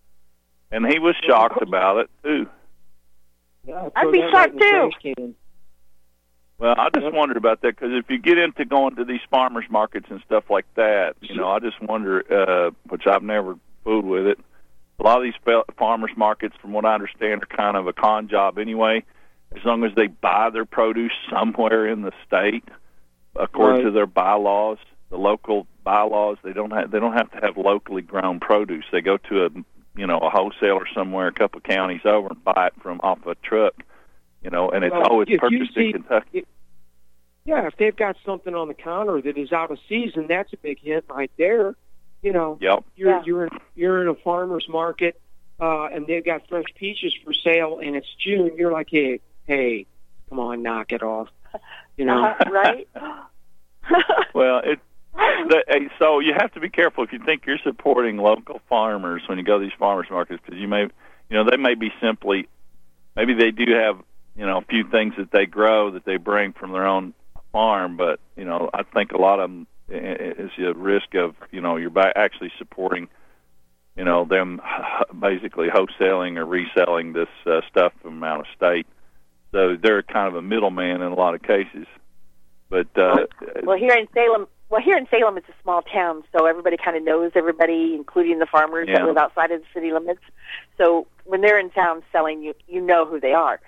And he was shocked about it too. Yeah, I'd throw be that shocked, right in the too. trash can. Well, I just Yep. wondered about that because if you get into going to these farmers markets and stuff like that, you know, I just wonder, uh, which I've never fooled with it. A lot of these fa- farmers markets, from what I understand, are kind of a con job anyway. As long as they buy their produce somewhere in the state, according Right. to their bylaws, the local bylaws, they don't have they don't have to have locally grown produce. They go to a you know a wholesaler somewhere, a couple of counties over, and buy it from off a truck. You know, and it's Well, always if you purchased see- in Kentucky. Yeah, if they've got something on the counter that is out of season, that's a big hint right there. You know, Yep. you're Yeah. you're in, you're in a farmer's market, uh, and they've got fresh peaches for sale, and it's June. You're like, hey, hey, come on, knock it off. You know, uh, right? Well, it. The, so you have to be careful if you think you're supporting local farmers when you go to these farmers markets, because you may, you know, they may be simply, maybe they do have, you know, a few things that they grow that they bring from their own farm, but you know, I think a lot of them is a risk of, you know, you're actually supporting, you know, them basically wholesaling or reselling this uh, stuff from out of state. So they're kind of a middleman in a lot of cases. But uh, well, here in Salem, well, here in Salem, it's a small town, so everybody kind of knows everybody, including the farmers yeah. that live outside of the city limits. So when they're in town selling, you you know who they are,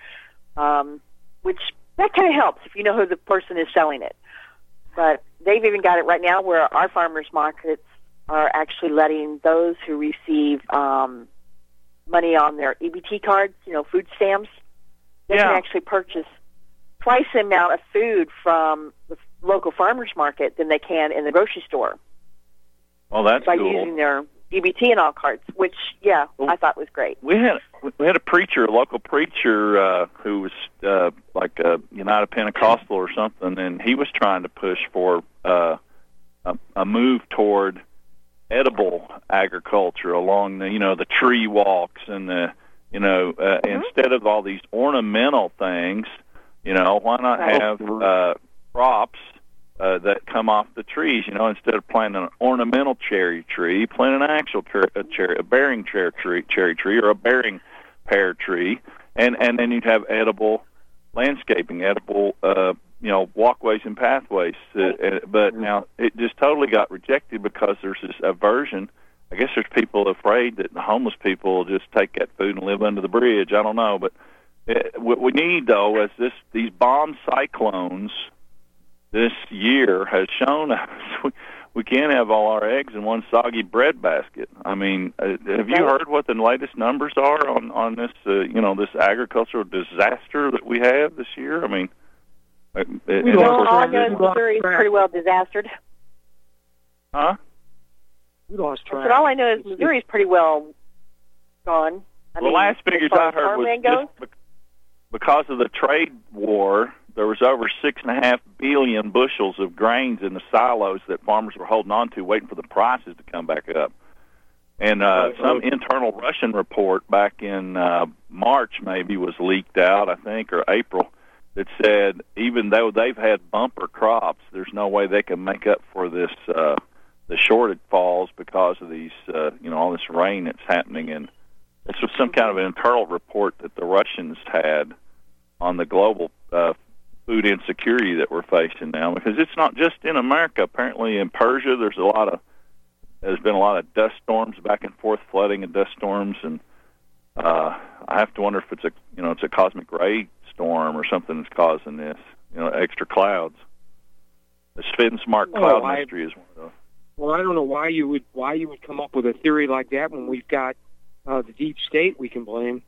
um, which that kind of helps if you know who the person is selling it. But they've even got it right now where our farmers markets are actually letting those who receive um, money on their E B T cards, you know, food stamps, they yeah. can actually purchase twice the amount of food from the local farmers market than they can in the grocery store. Well, that's by cool. using their E B T and all cards, which, yeah, I thought was great. We had we had a preacher, a local preacher, uh, who was uh, like a United Pentecostal or something, and he was trying to push for uh, a, a move toward edible agriculture along the, you know, the tree walks and the, you know, uh, mm-hmm. instead of all these ornamental things, you know, why not right. have uh, crops uh, that come off the trees? You know, instead of planting an ornamental cherry tree, plant an actual cher- a, cherry, a bearing cherry tree, cherry tree, or a bearing pear tree, and and then you'd have edible landscaping, edible, uh, you know, walkways and pathways. Uh, uh, but now it just totally got rejected because there's this aversion. I guess there's people afraid that the homeless people will just take that food and live under the bridge. I don't know, but it, what we need, though, is this these bomb cyclones this year has shown us we, we can't have all our eggs in one soggy bread basket. I mean, uh, have you heard what the latest numbers are on on this, uh, you know, this agricultural disaster that we have this year? I mean, uh, we well, all I know is Missouri is pretty well disastered. Huh? We lost track. But all I know is Missouri is pretty well gone. I the mean, last figures I heard was just because of the trade war, there was over six and a half billion bushels of grains in the silos that farmers were holding on to, waiting for the prices to come back up. And uh, some internal Russian report back in uh, March maybe was leaked out, I think, or April, that said even though they've had bumper crops, there's no way they can make up for this uh, the shortfalls because of these, uh, you know, all this rain that's happening. And this was some kind of an internal report that the Russians had on the global uh, food insecurity that we're facing now, because it's not just in America. Apparently in Persia there's a lot of there's been a lot of dust storms, back and forth flooding and dust storms, and uh, I have to wonder if it's a you know it's a cosmic ray storm or something that's causing this, you know, extra clouds. The Spin-Smart cloud oh, I, mystery is one of those. Well, I don't know why you would why you would come up with a theory like that when we've got uh, the deep state we can blame.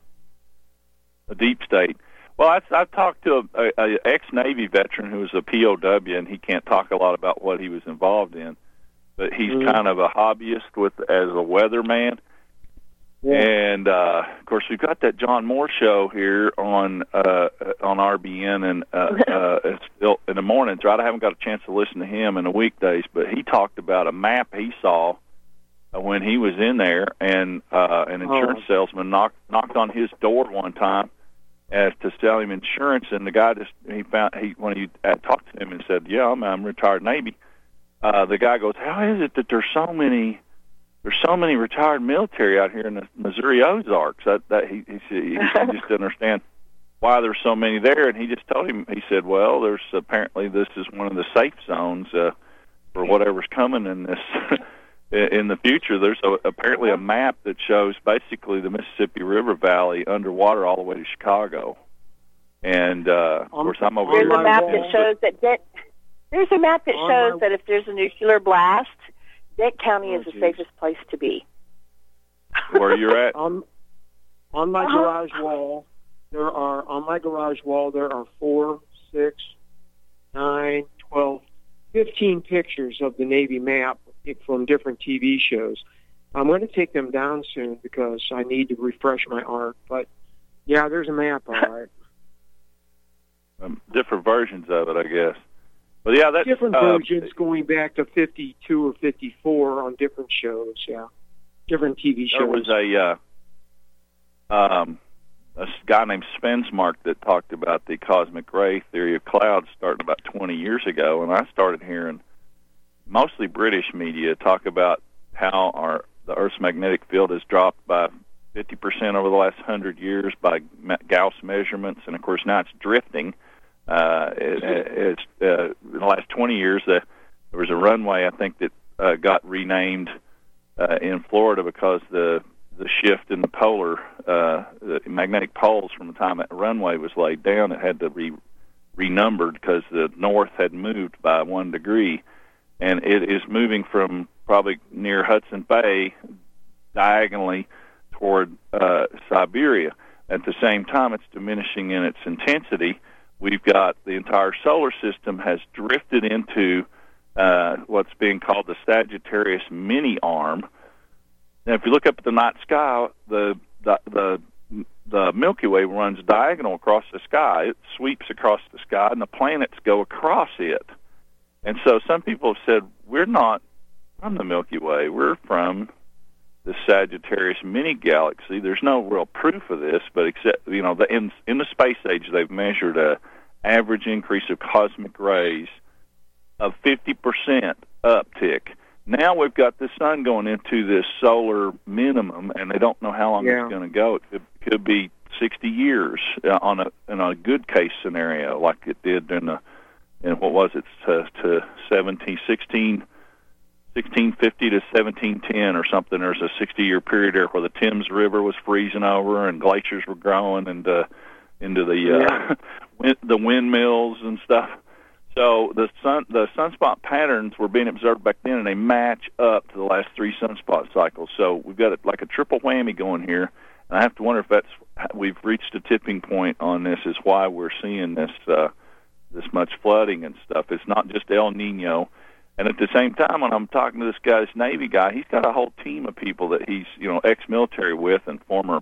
The deep state. Well, I, I've talked to a, a, a ex-Navy veteran who was a P O W, and he can't talk a lot about what he was involved in, but he's mm-hmm. kind of a hobbyist with as a weatherman. Yeah. And uh, of course, we've got that John Moore show here on uh, on R B N, and uh, uh, it's still in the mornings. Right, I haven't got a chance to listen to him in the weekdays, but he talked about a map he saw uh, when he was in there, and uh, an insurance oh. salesman knocked knocked on his door one time as to sell him insurance, and the guy just he found he when he uh, talked to him and said, "Yeah, I'm, I'm retired Navy." Uh, the guy goes, "How is it that there's so many there's so many retired military out here in the Missouri Ozarks?" That, that he he, he, he just didn't understand why there's so many there, and he just told him. He said, "Well, there's apparently this is one of the safe zones uh, for whatever's coming in this." In the future, there's a, apparently a map that shows basically the Mississippi River Valley underwater all the way to Chicago. And, uh, of course, I'm over there's here. There's a map that shows that Dent, there's a map that shows that if there's a nuclear blast, Dent County is the safest place to be. Where you're at? on, on my uh-huh. garage wall, there are, on my garage wall, there are four, six, nine, twelve, fifteen pictures of the Navy map from different T V shows. I'm going to take them down soon because I need to refresh my art. But, yeah, there's a map, all right. um, different versions of it, I guess. But yeah, that's different uh, versions going back to fifty-two or fifty-four on different shows. Yeah, different T V shows. There was a uh, um, a guy named Svensmark that talked about the cosmic ray theory of clouds starting about twenty years ago, and I started hearing mostly British media talk about how our the Earth's magnetic field has dropped by fifty percent over the last hundred years by Gauss measurements, and of course now it's drifting. Uh, it, it's uh, in the last twenty years, uh, there was a runway I think that uh, got renamed uh, in Florida because the the shift in the polar uh, the magnetic poles from the time that runway was laid down, it had to be renumbered because the north had moved by one degree, and it is moving from probably near Hudson Bay diagonally toward uh, Siberia. At the same time, it's diminishing in its intensity. We've got the entire solar system has drifted into uh, what's being called the Sagittarius mini-arm. Now, if you look up at the night sky, the, the the the Milky Way runs diagonal across the sky. It sweeps across the sky, and the planets go across it. And so some people have said, we're not from the Milky Way. We're from the Sagittarius mini-galaxy. There's no real proof of this, but except, you know, the, in, in the space age, they've measured a average increase of cosmic rays of fifty percent uptick. Now we've got the sun going into this solar minimum, and they don't know how long Yeah. it's going to go. It could, could be sixty years uh, on a in a good case scenario, like it did in the in what was it to, to seventeen sixteen. sixteen fifty to seventeen ten or something. There's a sixty-year period there where the Thames River was freezing over and glaciers were growing and uh, into the uh, Yeah. wind, the windmills and stuff. So the sun the sunspot patterns were being observed back then, and they match up to the last three sunspot cycles. So we've got a, like a triple whammy going here. And I have to wonder if that's we've reached a tipping point on this. Is why we're seeing this uh, this much flooding and stuff. It's not just El Nino. And at the same time, when I'm talking to this guy, this Navy guy, he's got a whole team of people that he's, you know, ex-military with and former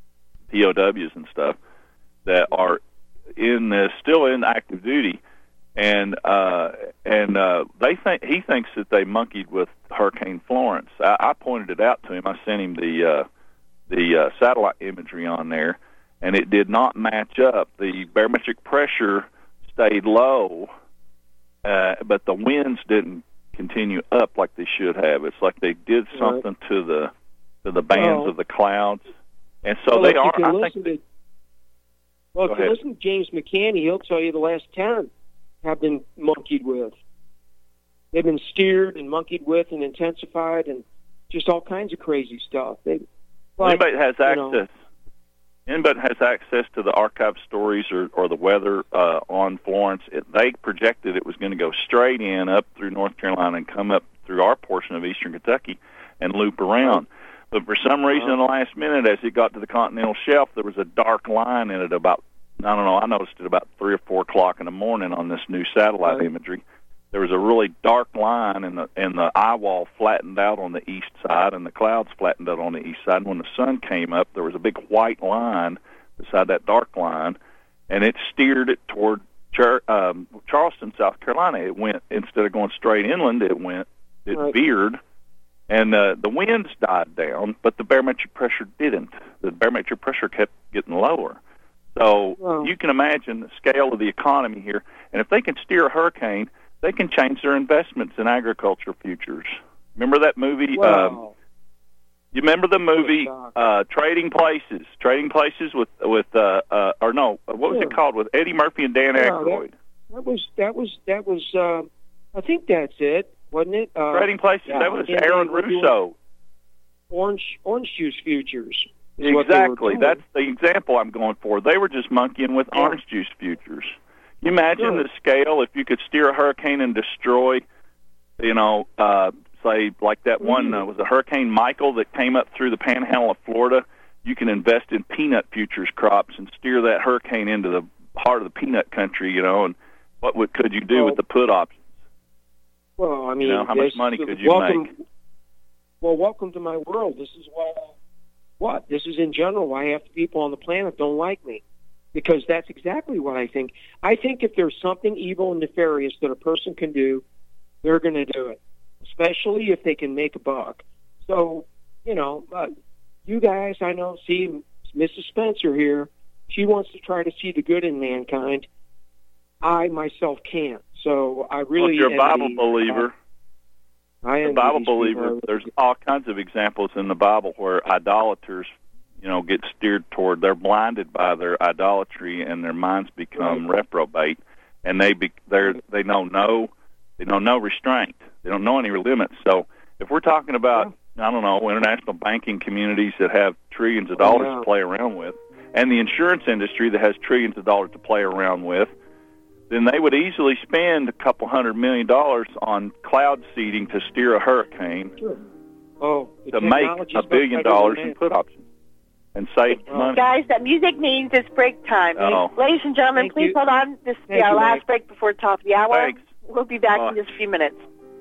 P O Ws and stuff that are in this, still in active duty, and uh, and uh, they think he thinks that they monkeyed with Hurricane Florence. I, I pointed it out to him. I sent him the uh, the uh, satellite imagery on there, and it did not match up. The barometric pressure stayed low. Uh, but the winds didn't continue up like they should have. It's like they did something right. to the to the bands well, of the clouds, and so well, they if are. You I listen think. To, well, Go if you ahead. listen to James McCanny, he'll tell you the last ten have been monkeyed with. They've been steered and monkeyed with and intensified and just all kinds of crazy stuff. They, Well, like, anybody has you access. know, Anybody has access to the archive stories or, or the weather uh, on Florence. It, they projected it was going to go straight in up through North Carolina and come up through our portion of eastern Kentucky and loop around. But for some reason, in the last minute, as it got to the continental shelf, there was a dark line in it about, I don't know, I noticed it about three or four o'clock in the morning on this new satellite Right. imagery. There was a really dark line, and the and the eye wall flattened out on the east side, and the clouds flattened out on the east side. And when the sun came up, there was a big white line beside that dark line, and it steered it toward Char- um, Charleston, South Carolina. It went, instead of going straight inland, it went, it Right. veered, and uh, the winds died down, but the barometric pressure didn't. The barometric pressure kept getting lower. So Wow. you can imagine the scale of the economy here, and if they can steer a hurricane, they can change their investments in agriculture futures. Remember that movie? Wow. Um, you remember the movie uh, Trading Places? Trading Places with with uh, uh, or no, what was Yeah. it called? With Eddie Murphy and Dan Yeah, Aykroyd. That was that was that was. Uh, I think that's it, wasn't it? Uh, Trading Places. yeah, that was and Aaron they were doing Russo. Orange orange juice futures. is what they were Exactly. doing. That's the example I'm going for. They were just monkeying with Yeah. orange juice futures. Can you imagine Sure. the scale if you could steer a hurricane and destroy, you know, uh, say like that one uh, was a Hurricane Michael that came up through the panhandle of Florida. You can invest in peanut futures crops and steer that hurricane into the heart of the peanut country, you know, and what would, could you do Well, with the put options? Well, I mean, You know, how much this- money could you welcome, make? Well, welcome to my world. This is why. What? This is in general why half the people on the planet don't like me. because that's exactly what I think. I think if there's something evil and nefarious that a person can do, they're going to do it, especially if they can make a buck. So, you know, uh, you guys, I know, see Missus Spencer here. She wants to try to see the good in mankind. I myself can't. So I really. Well, if you're a Bible envy, believer, uh, I a Bible believer, there's all kinds of examples in the Bible where idolaters, you know, get steered toward. They're blinded by their idolatry, and their minds become right. reprobate, and they be, they're they know no, they know no restraint. They don't know any limits. So if we're talking about, yeah. I don't know, international banking communities that have trillions of dollars oh, yeah. to play around with, and the insurance industry that has trillions of dollars to play around with, then they would easily spend a couple hundred million dollars on cloud seeding to steer a hurricane sure. oh, to make a billion dollars in put options and save oh. money. Guys, that music means it's break time. Oh. Ladies and gentlemen, Thank please you. hold on. This will be our you, last Mike. break before top of the hour. Thanks. We'll be back Bye. in just a few minutes.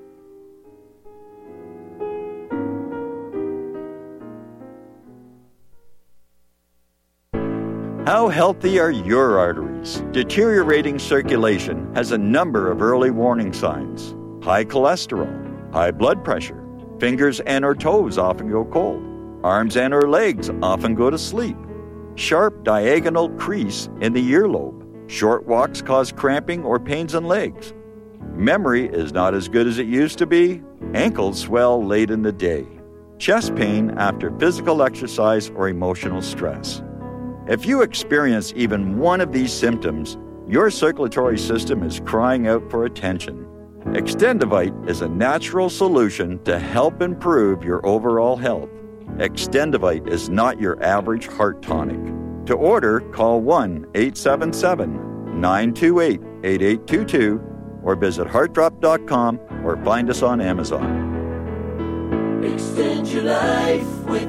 How healthy are your arteries? Deteriorating circulation has a number of early warning signs. High cholesterol, high blood pressure, fingers and or toes often go cold, arms and or legs often go to sleep, sharp diagonal crease in the earlobe, short walks cause cramping or pains in legs, memory is not as good as it used to be, ankles swell late in the day, chest pain after physical exercise or emotional stress. If you experience even one of these symptoms, your circulatory system is crying out for attention. Extendivite is a natural solution to help improve your overall health. Extendivite is not your average heart tonic. To order, call one eight seven seven, nine two eight, eight eight two two or visit heart drop dot com or find us on Amazon. Extend your life with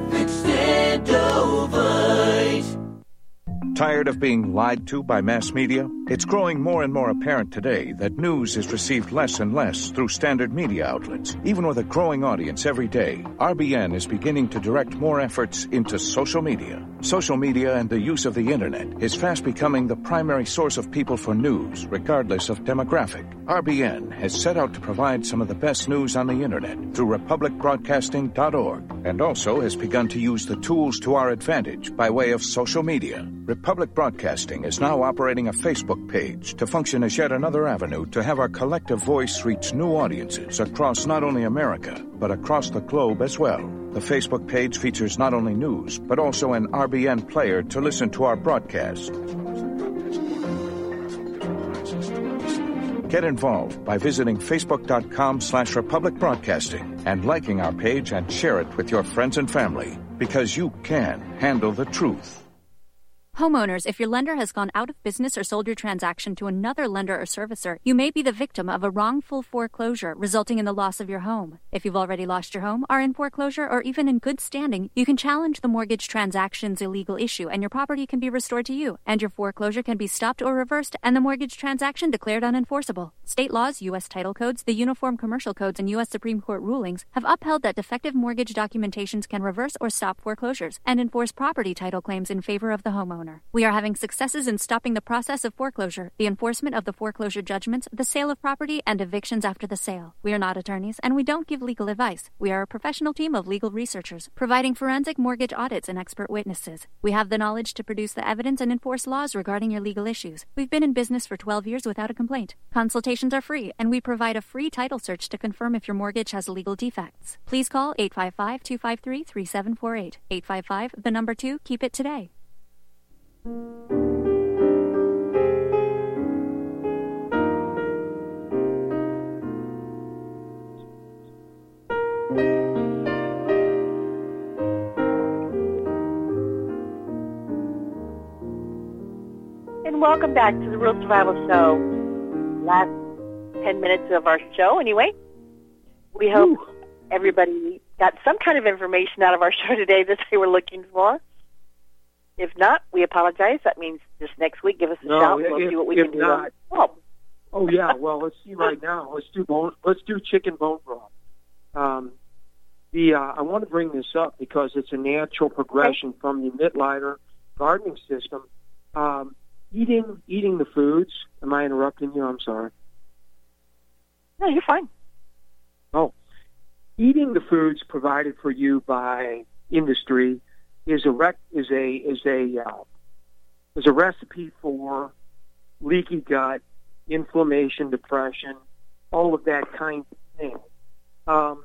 Extendovite. Tired of being lied to by mass media? It's growing more and more apparent today that news is received less and less through standard media outlets. Even with a growing audience every day, R B N is beginning to direct more efforts into social media. Social media and the use of the internet is fast becoming the primary source of people for news, regardless of demographic. R B N has set out to provide some of the best news on the internet through republic broadcasting dot org, and also has begun to use the tools to our advantage by way of social media. Republic Broadcasting is now operating a Facebook page to function as yet another avenue to have our collective voice reach new audiences across not only America, but across the globe as well. The Facebook page features not only news, but also an R B N player to listen to our broadcast. Get involved by visiting facebook.com slash Republic Broadcasting and liking our page and share it with your friends and family, because you can handle the truth. Homeowners, if your lender has gone out of business or sold your transaction to another lender or servicer, you may be the victim of a wrongful foreclosure, resulting in the loss of your home. If you've already lost your home, are in foreclosure, or even in good standing, you can challenge the mortgage transaction's illegal issue, and your property can be restored to you, and your foreclosure can be stopped or reversed, and the mortgage transaction declared unenforceable. State laws, U S title codes, the Uniform Commercial Codes, and U S Supreme Court rulings have upheld that defective mortgage documentations can reverse or stop foreclosures and enforce property title claims in favor of the homeowner. We are having successes in stopping the process of foreclosure, the enforcement of the foreclosure judgments, the sale of property, and evictions after the sale. We are not attorneys, and we don't give legal advice. We are a professional team of legal researchers, providing forensic mortgage audits and expert witnesses. We have the knowledge to produce the evidence and enforce laws regarding your legal issues. We've been in business for twelve years without a complaint. Consultations are free, and we provide a free title search to confirm if your mortgage has legal defects. Please call eight five five, two five three, three seven four eight. eight five five, the number two, keep it today. And welcome back to the Real Survival Show. Last ten minutes of our show, anyway. We hope Ooh. everybody got some kind of information out of our show today that they were looking for. If not, we apologize. That means just next week, give us a no, shout. If, we'll see what we if can not, do. Oh. oh yeah. Well, let's see right now. Let's do bone. Let's do chicken bone broth. Um, the uh, I want to bring this up because it's a natural progression okay. from the Mittleider gardening system. Um, eating eating the foods. Am I interrupting you? I'm sorry. No, you're fine. Oh, eating the foods provided for you by industry is a rec- is a is a uh, is a recipe for leaky gut, inflammation, depression, all of that kind of thing. Um,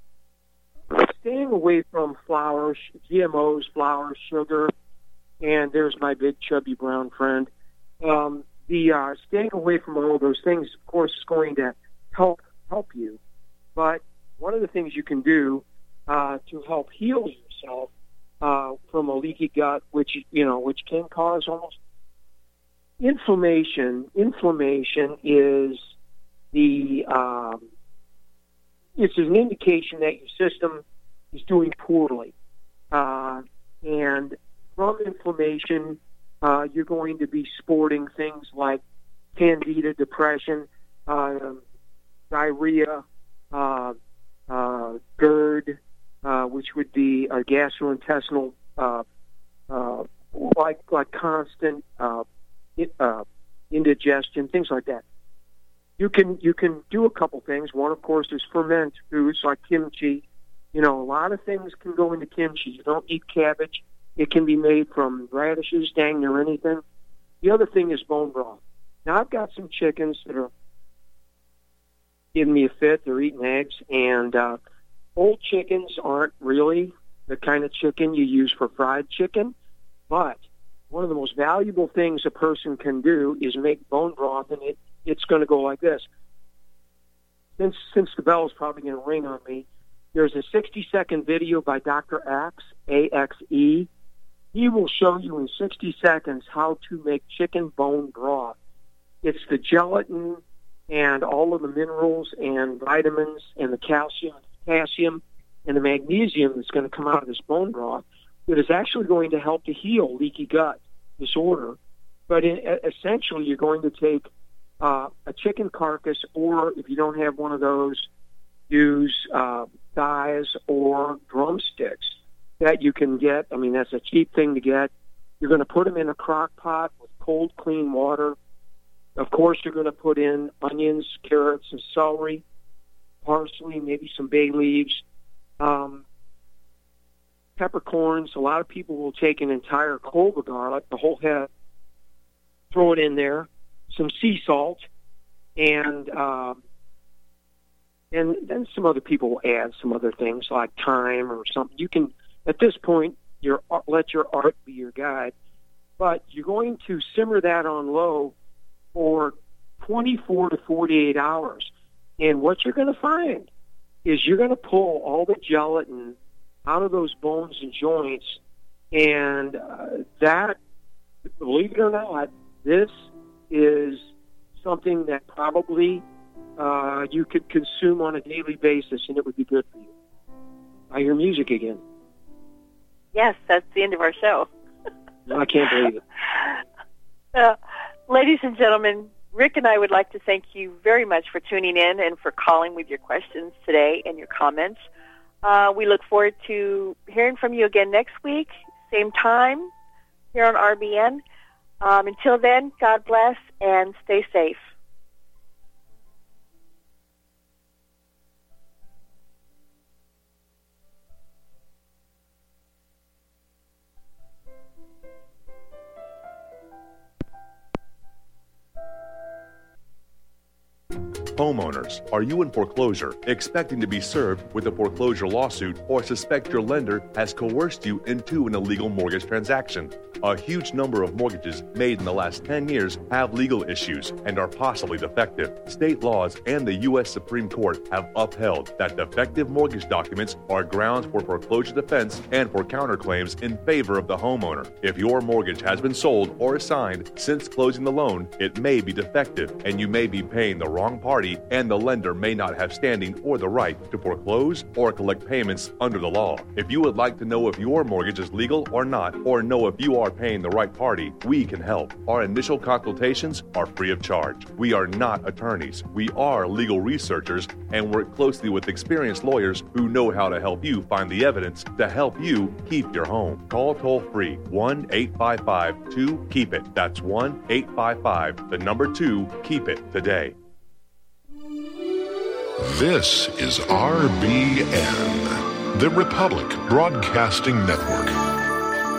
staying away from flour, G M Os, flour, sugar, and there's my big chubby brown friend. Um, the uh, staying away from all of those things, of course, is going to help help you. But one of the things you can do uh, to help heal yourself uh, from a leaky gut, which you know, which can cause almost inflammation. Inflammation is the um, it's an indication that your system is doing poorly, uh, and from inflammation, uh, you're going to be sporting things like candida, depression, uh, diarrhea, uh, uh, GERD, uh, which would be a gastrointestinal, uh, uh, like like constant uh, uh, indigestion, things like that. You can you can do a couple things. One, of course, is ferment foods like kimchi. You know, a lot of things can go into kimchi. You don't eat cabbage. It can be made from radishes, dang, or anything. The other thing is bone broth. Now, I've got some chickens that are giving me a fit. They're eating eggs, and uh, old chickens aren't really the kind of chicken you use for fried chicken, but one of the most valuable things a person can do is make bone broth, and it, it's going to go like this. Since, since the bell is probably going to ring on me, there's a sixty-second video by Doctor Axe, A X E. He will show you in sixty seconds how to make chicken bone broth. It's the gelatin and all of the minerals and vitamins and the calcium, potassium, and the magnesium that's going to come out of this bone broth that is actually going to help to heal leaky gut disorder. But in, essentially, you're going to take uh, a chicken carcass, or if you don't have one of those, use uh, thighs or drumsticks that you can get. I mean, that's a cheap thing to get. You're going to put them in a crock pot with cold, clean water. Of course, you're going to put in onions, carrots, and celery, parsley, maybe some bay leaves, um, peppercorns. A lot of people will take an entire clove of garlic, the whole head, throw it in there, some sea salt, and uh, and then some other people will add some other things like thyme or something. You can, at this point, your let your art be your guide. But you're going to simmer that on low for twenty-four to forty-eight hours. And what you're going to find is you're going to pull all the gelatin out of those bones and joints. And uh, that, believe it or not, this is something that probably uh, you could consume on a daily basis, and it would be good for you. I hear music again. Yes, that's the end of our show. I can't believe it. Uh, ladies and gentlemen, Rick and I would like to thank you very much for tuning in and for calling with your questions today and your comments. Uh, we look forward to hearing from you again next week, same time, here on R B N. Um, until then, God bless and stay safe. Homeowners, are you in foreclosure, expecting to be served with a foreclosure lawsuit, or suspect your lender has coerced you into an illegal mortgage transaction? A huge number of mortgages made in the last ten years have legal issues and are possibly defective. State laws and the U S Supreme Court have upheld that defective mortgage documents are grounds for foreclosure defense and for counterclaims in favor of the homeowner. If your mortgage has been sold or assigned since closing the loan, it may be defective and you may be paying the wrong party, and the lender may not have standing or the right to foreclose or collect payments under the law. If you would like to know if your mortgage is legal or not, or know if you are paying the right party, we can help. Our initial consultations are free of charge. We are not attorneys. We are legal researchers and work closely with experienced lawyers who know how to help you find the evidence to help you keep your home. Call toll-free one eight five five two keep it. That's one eight five five, the number two, keep it today. This is R B N, the Republic Broadcasting Network.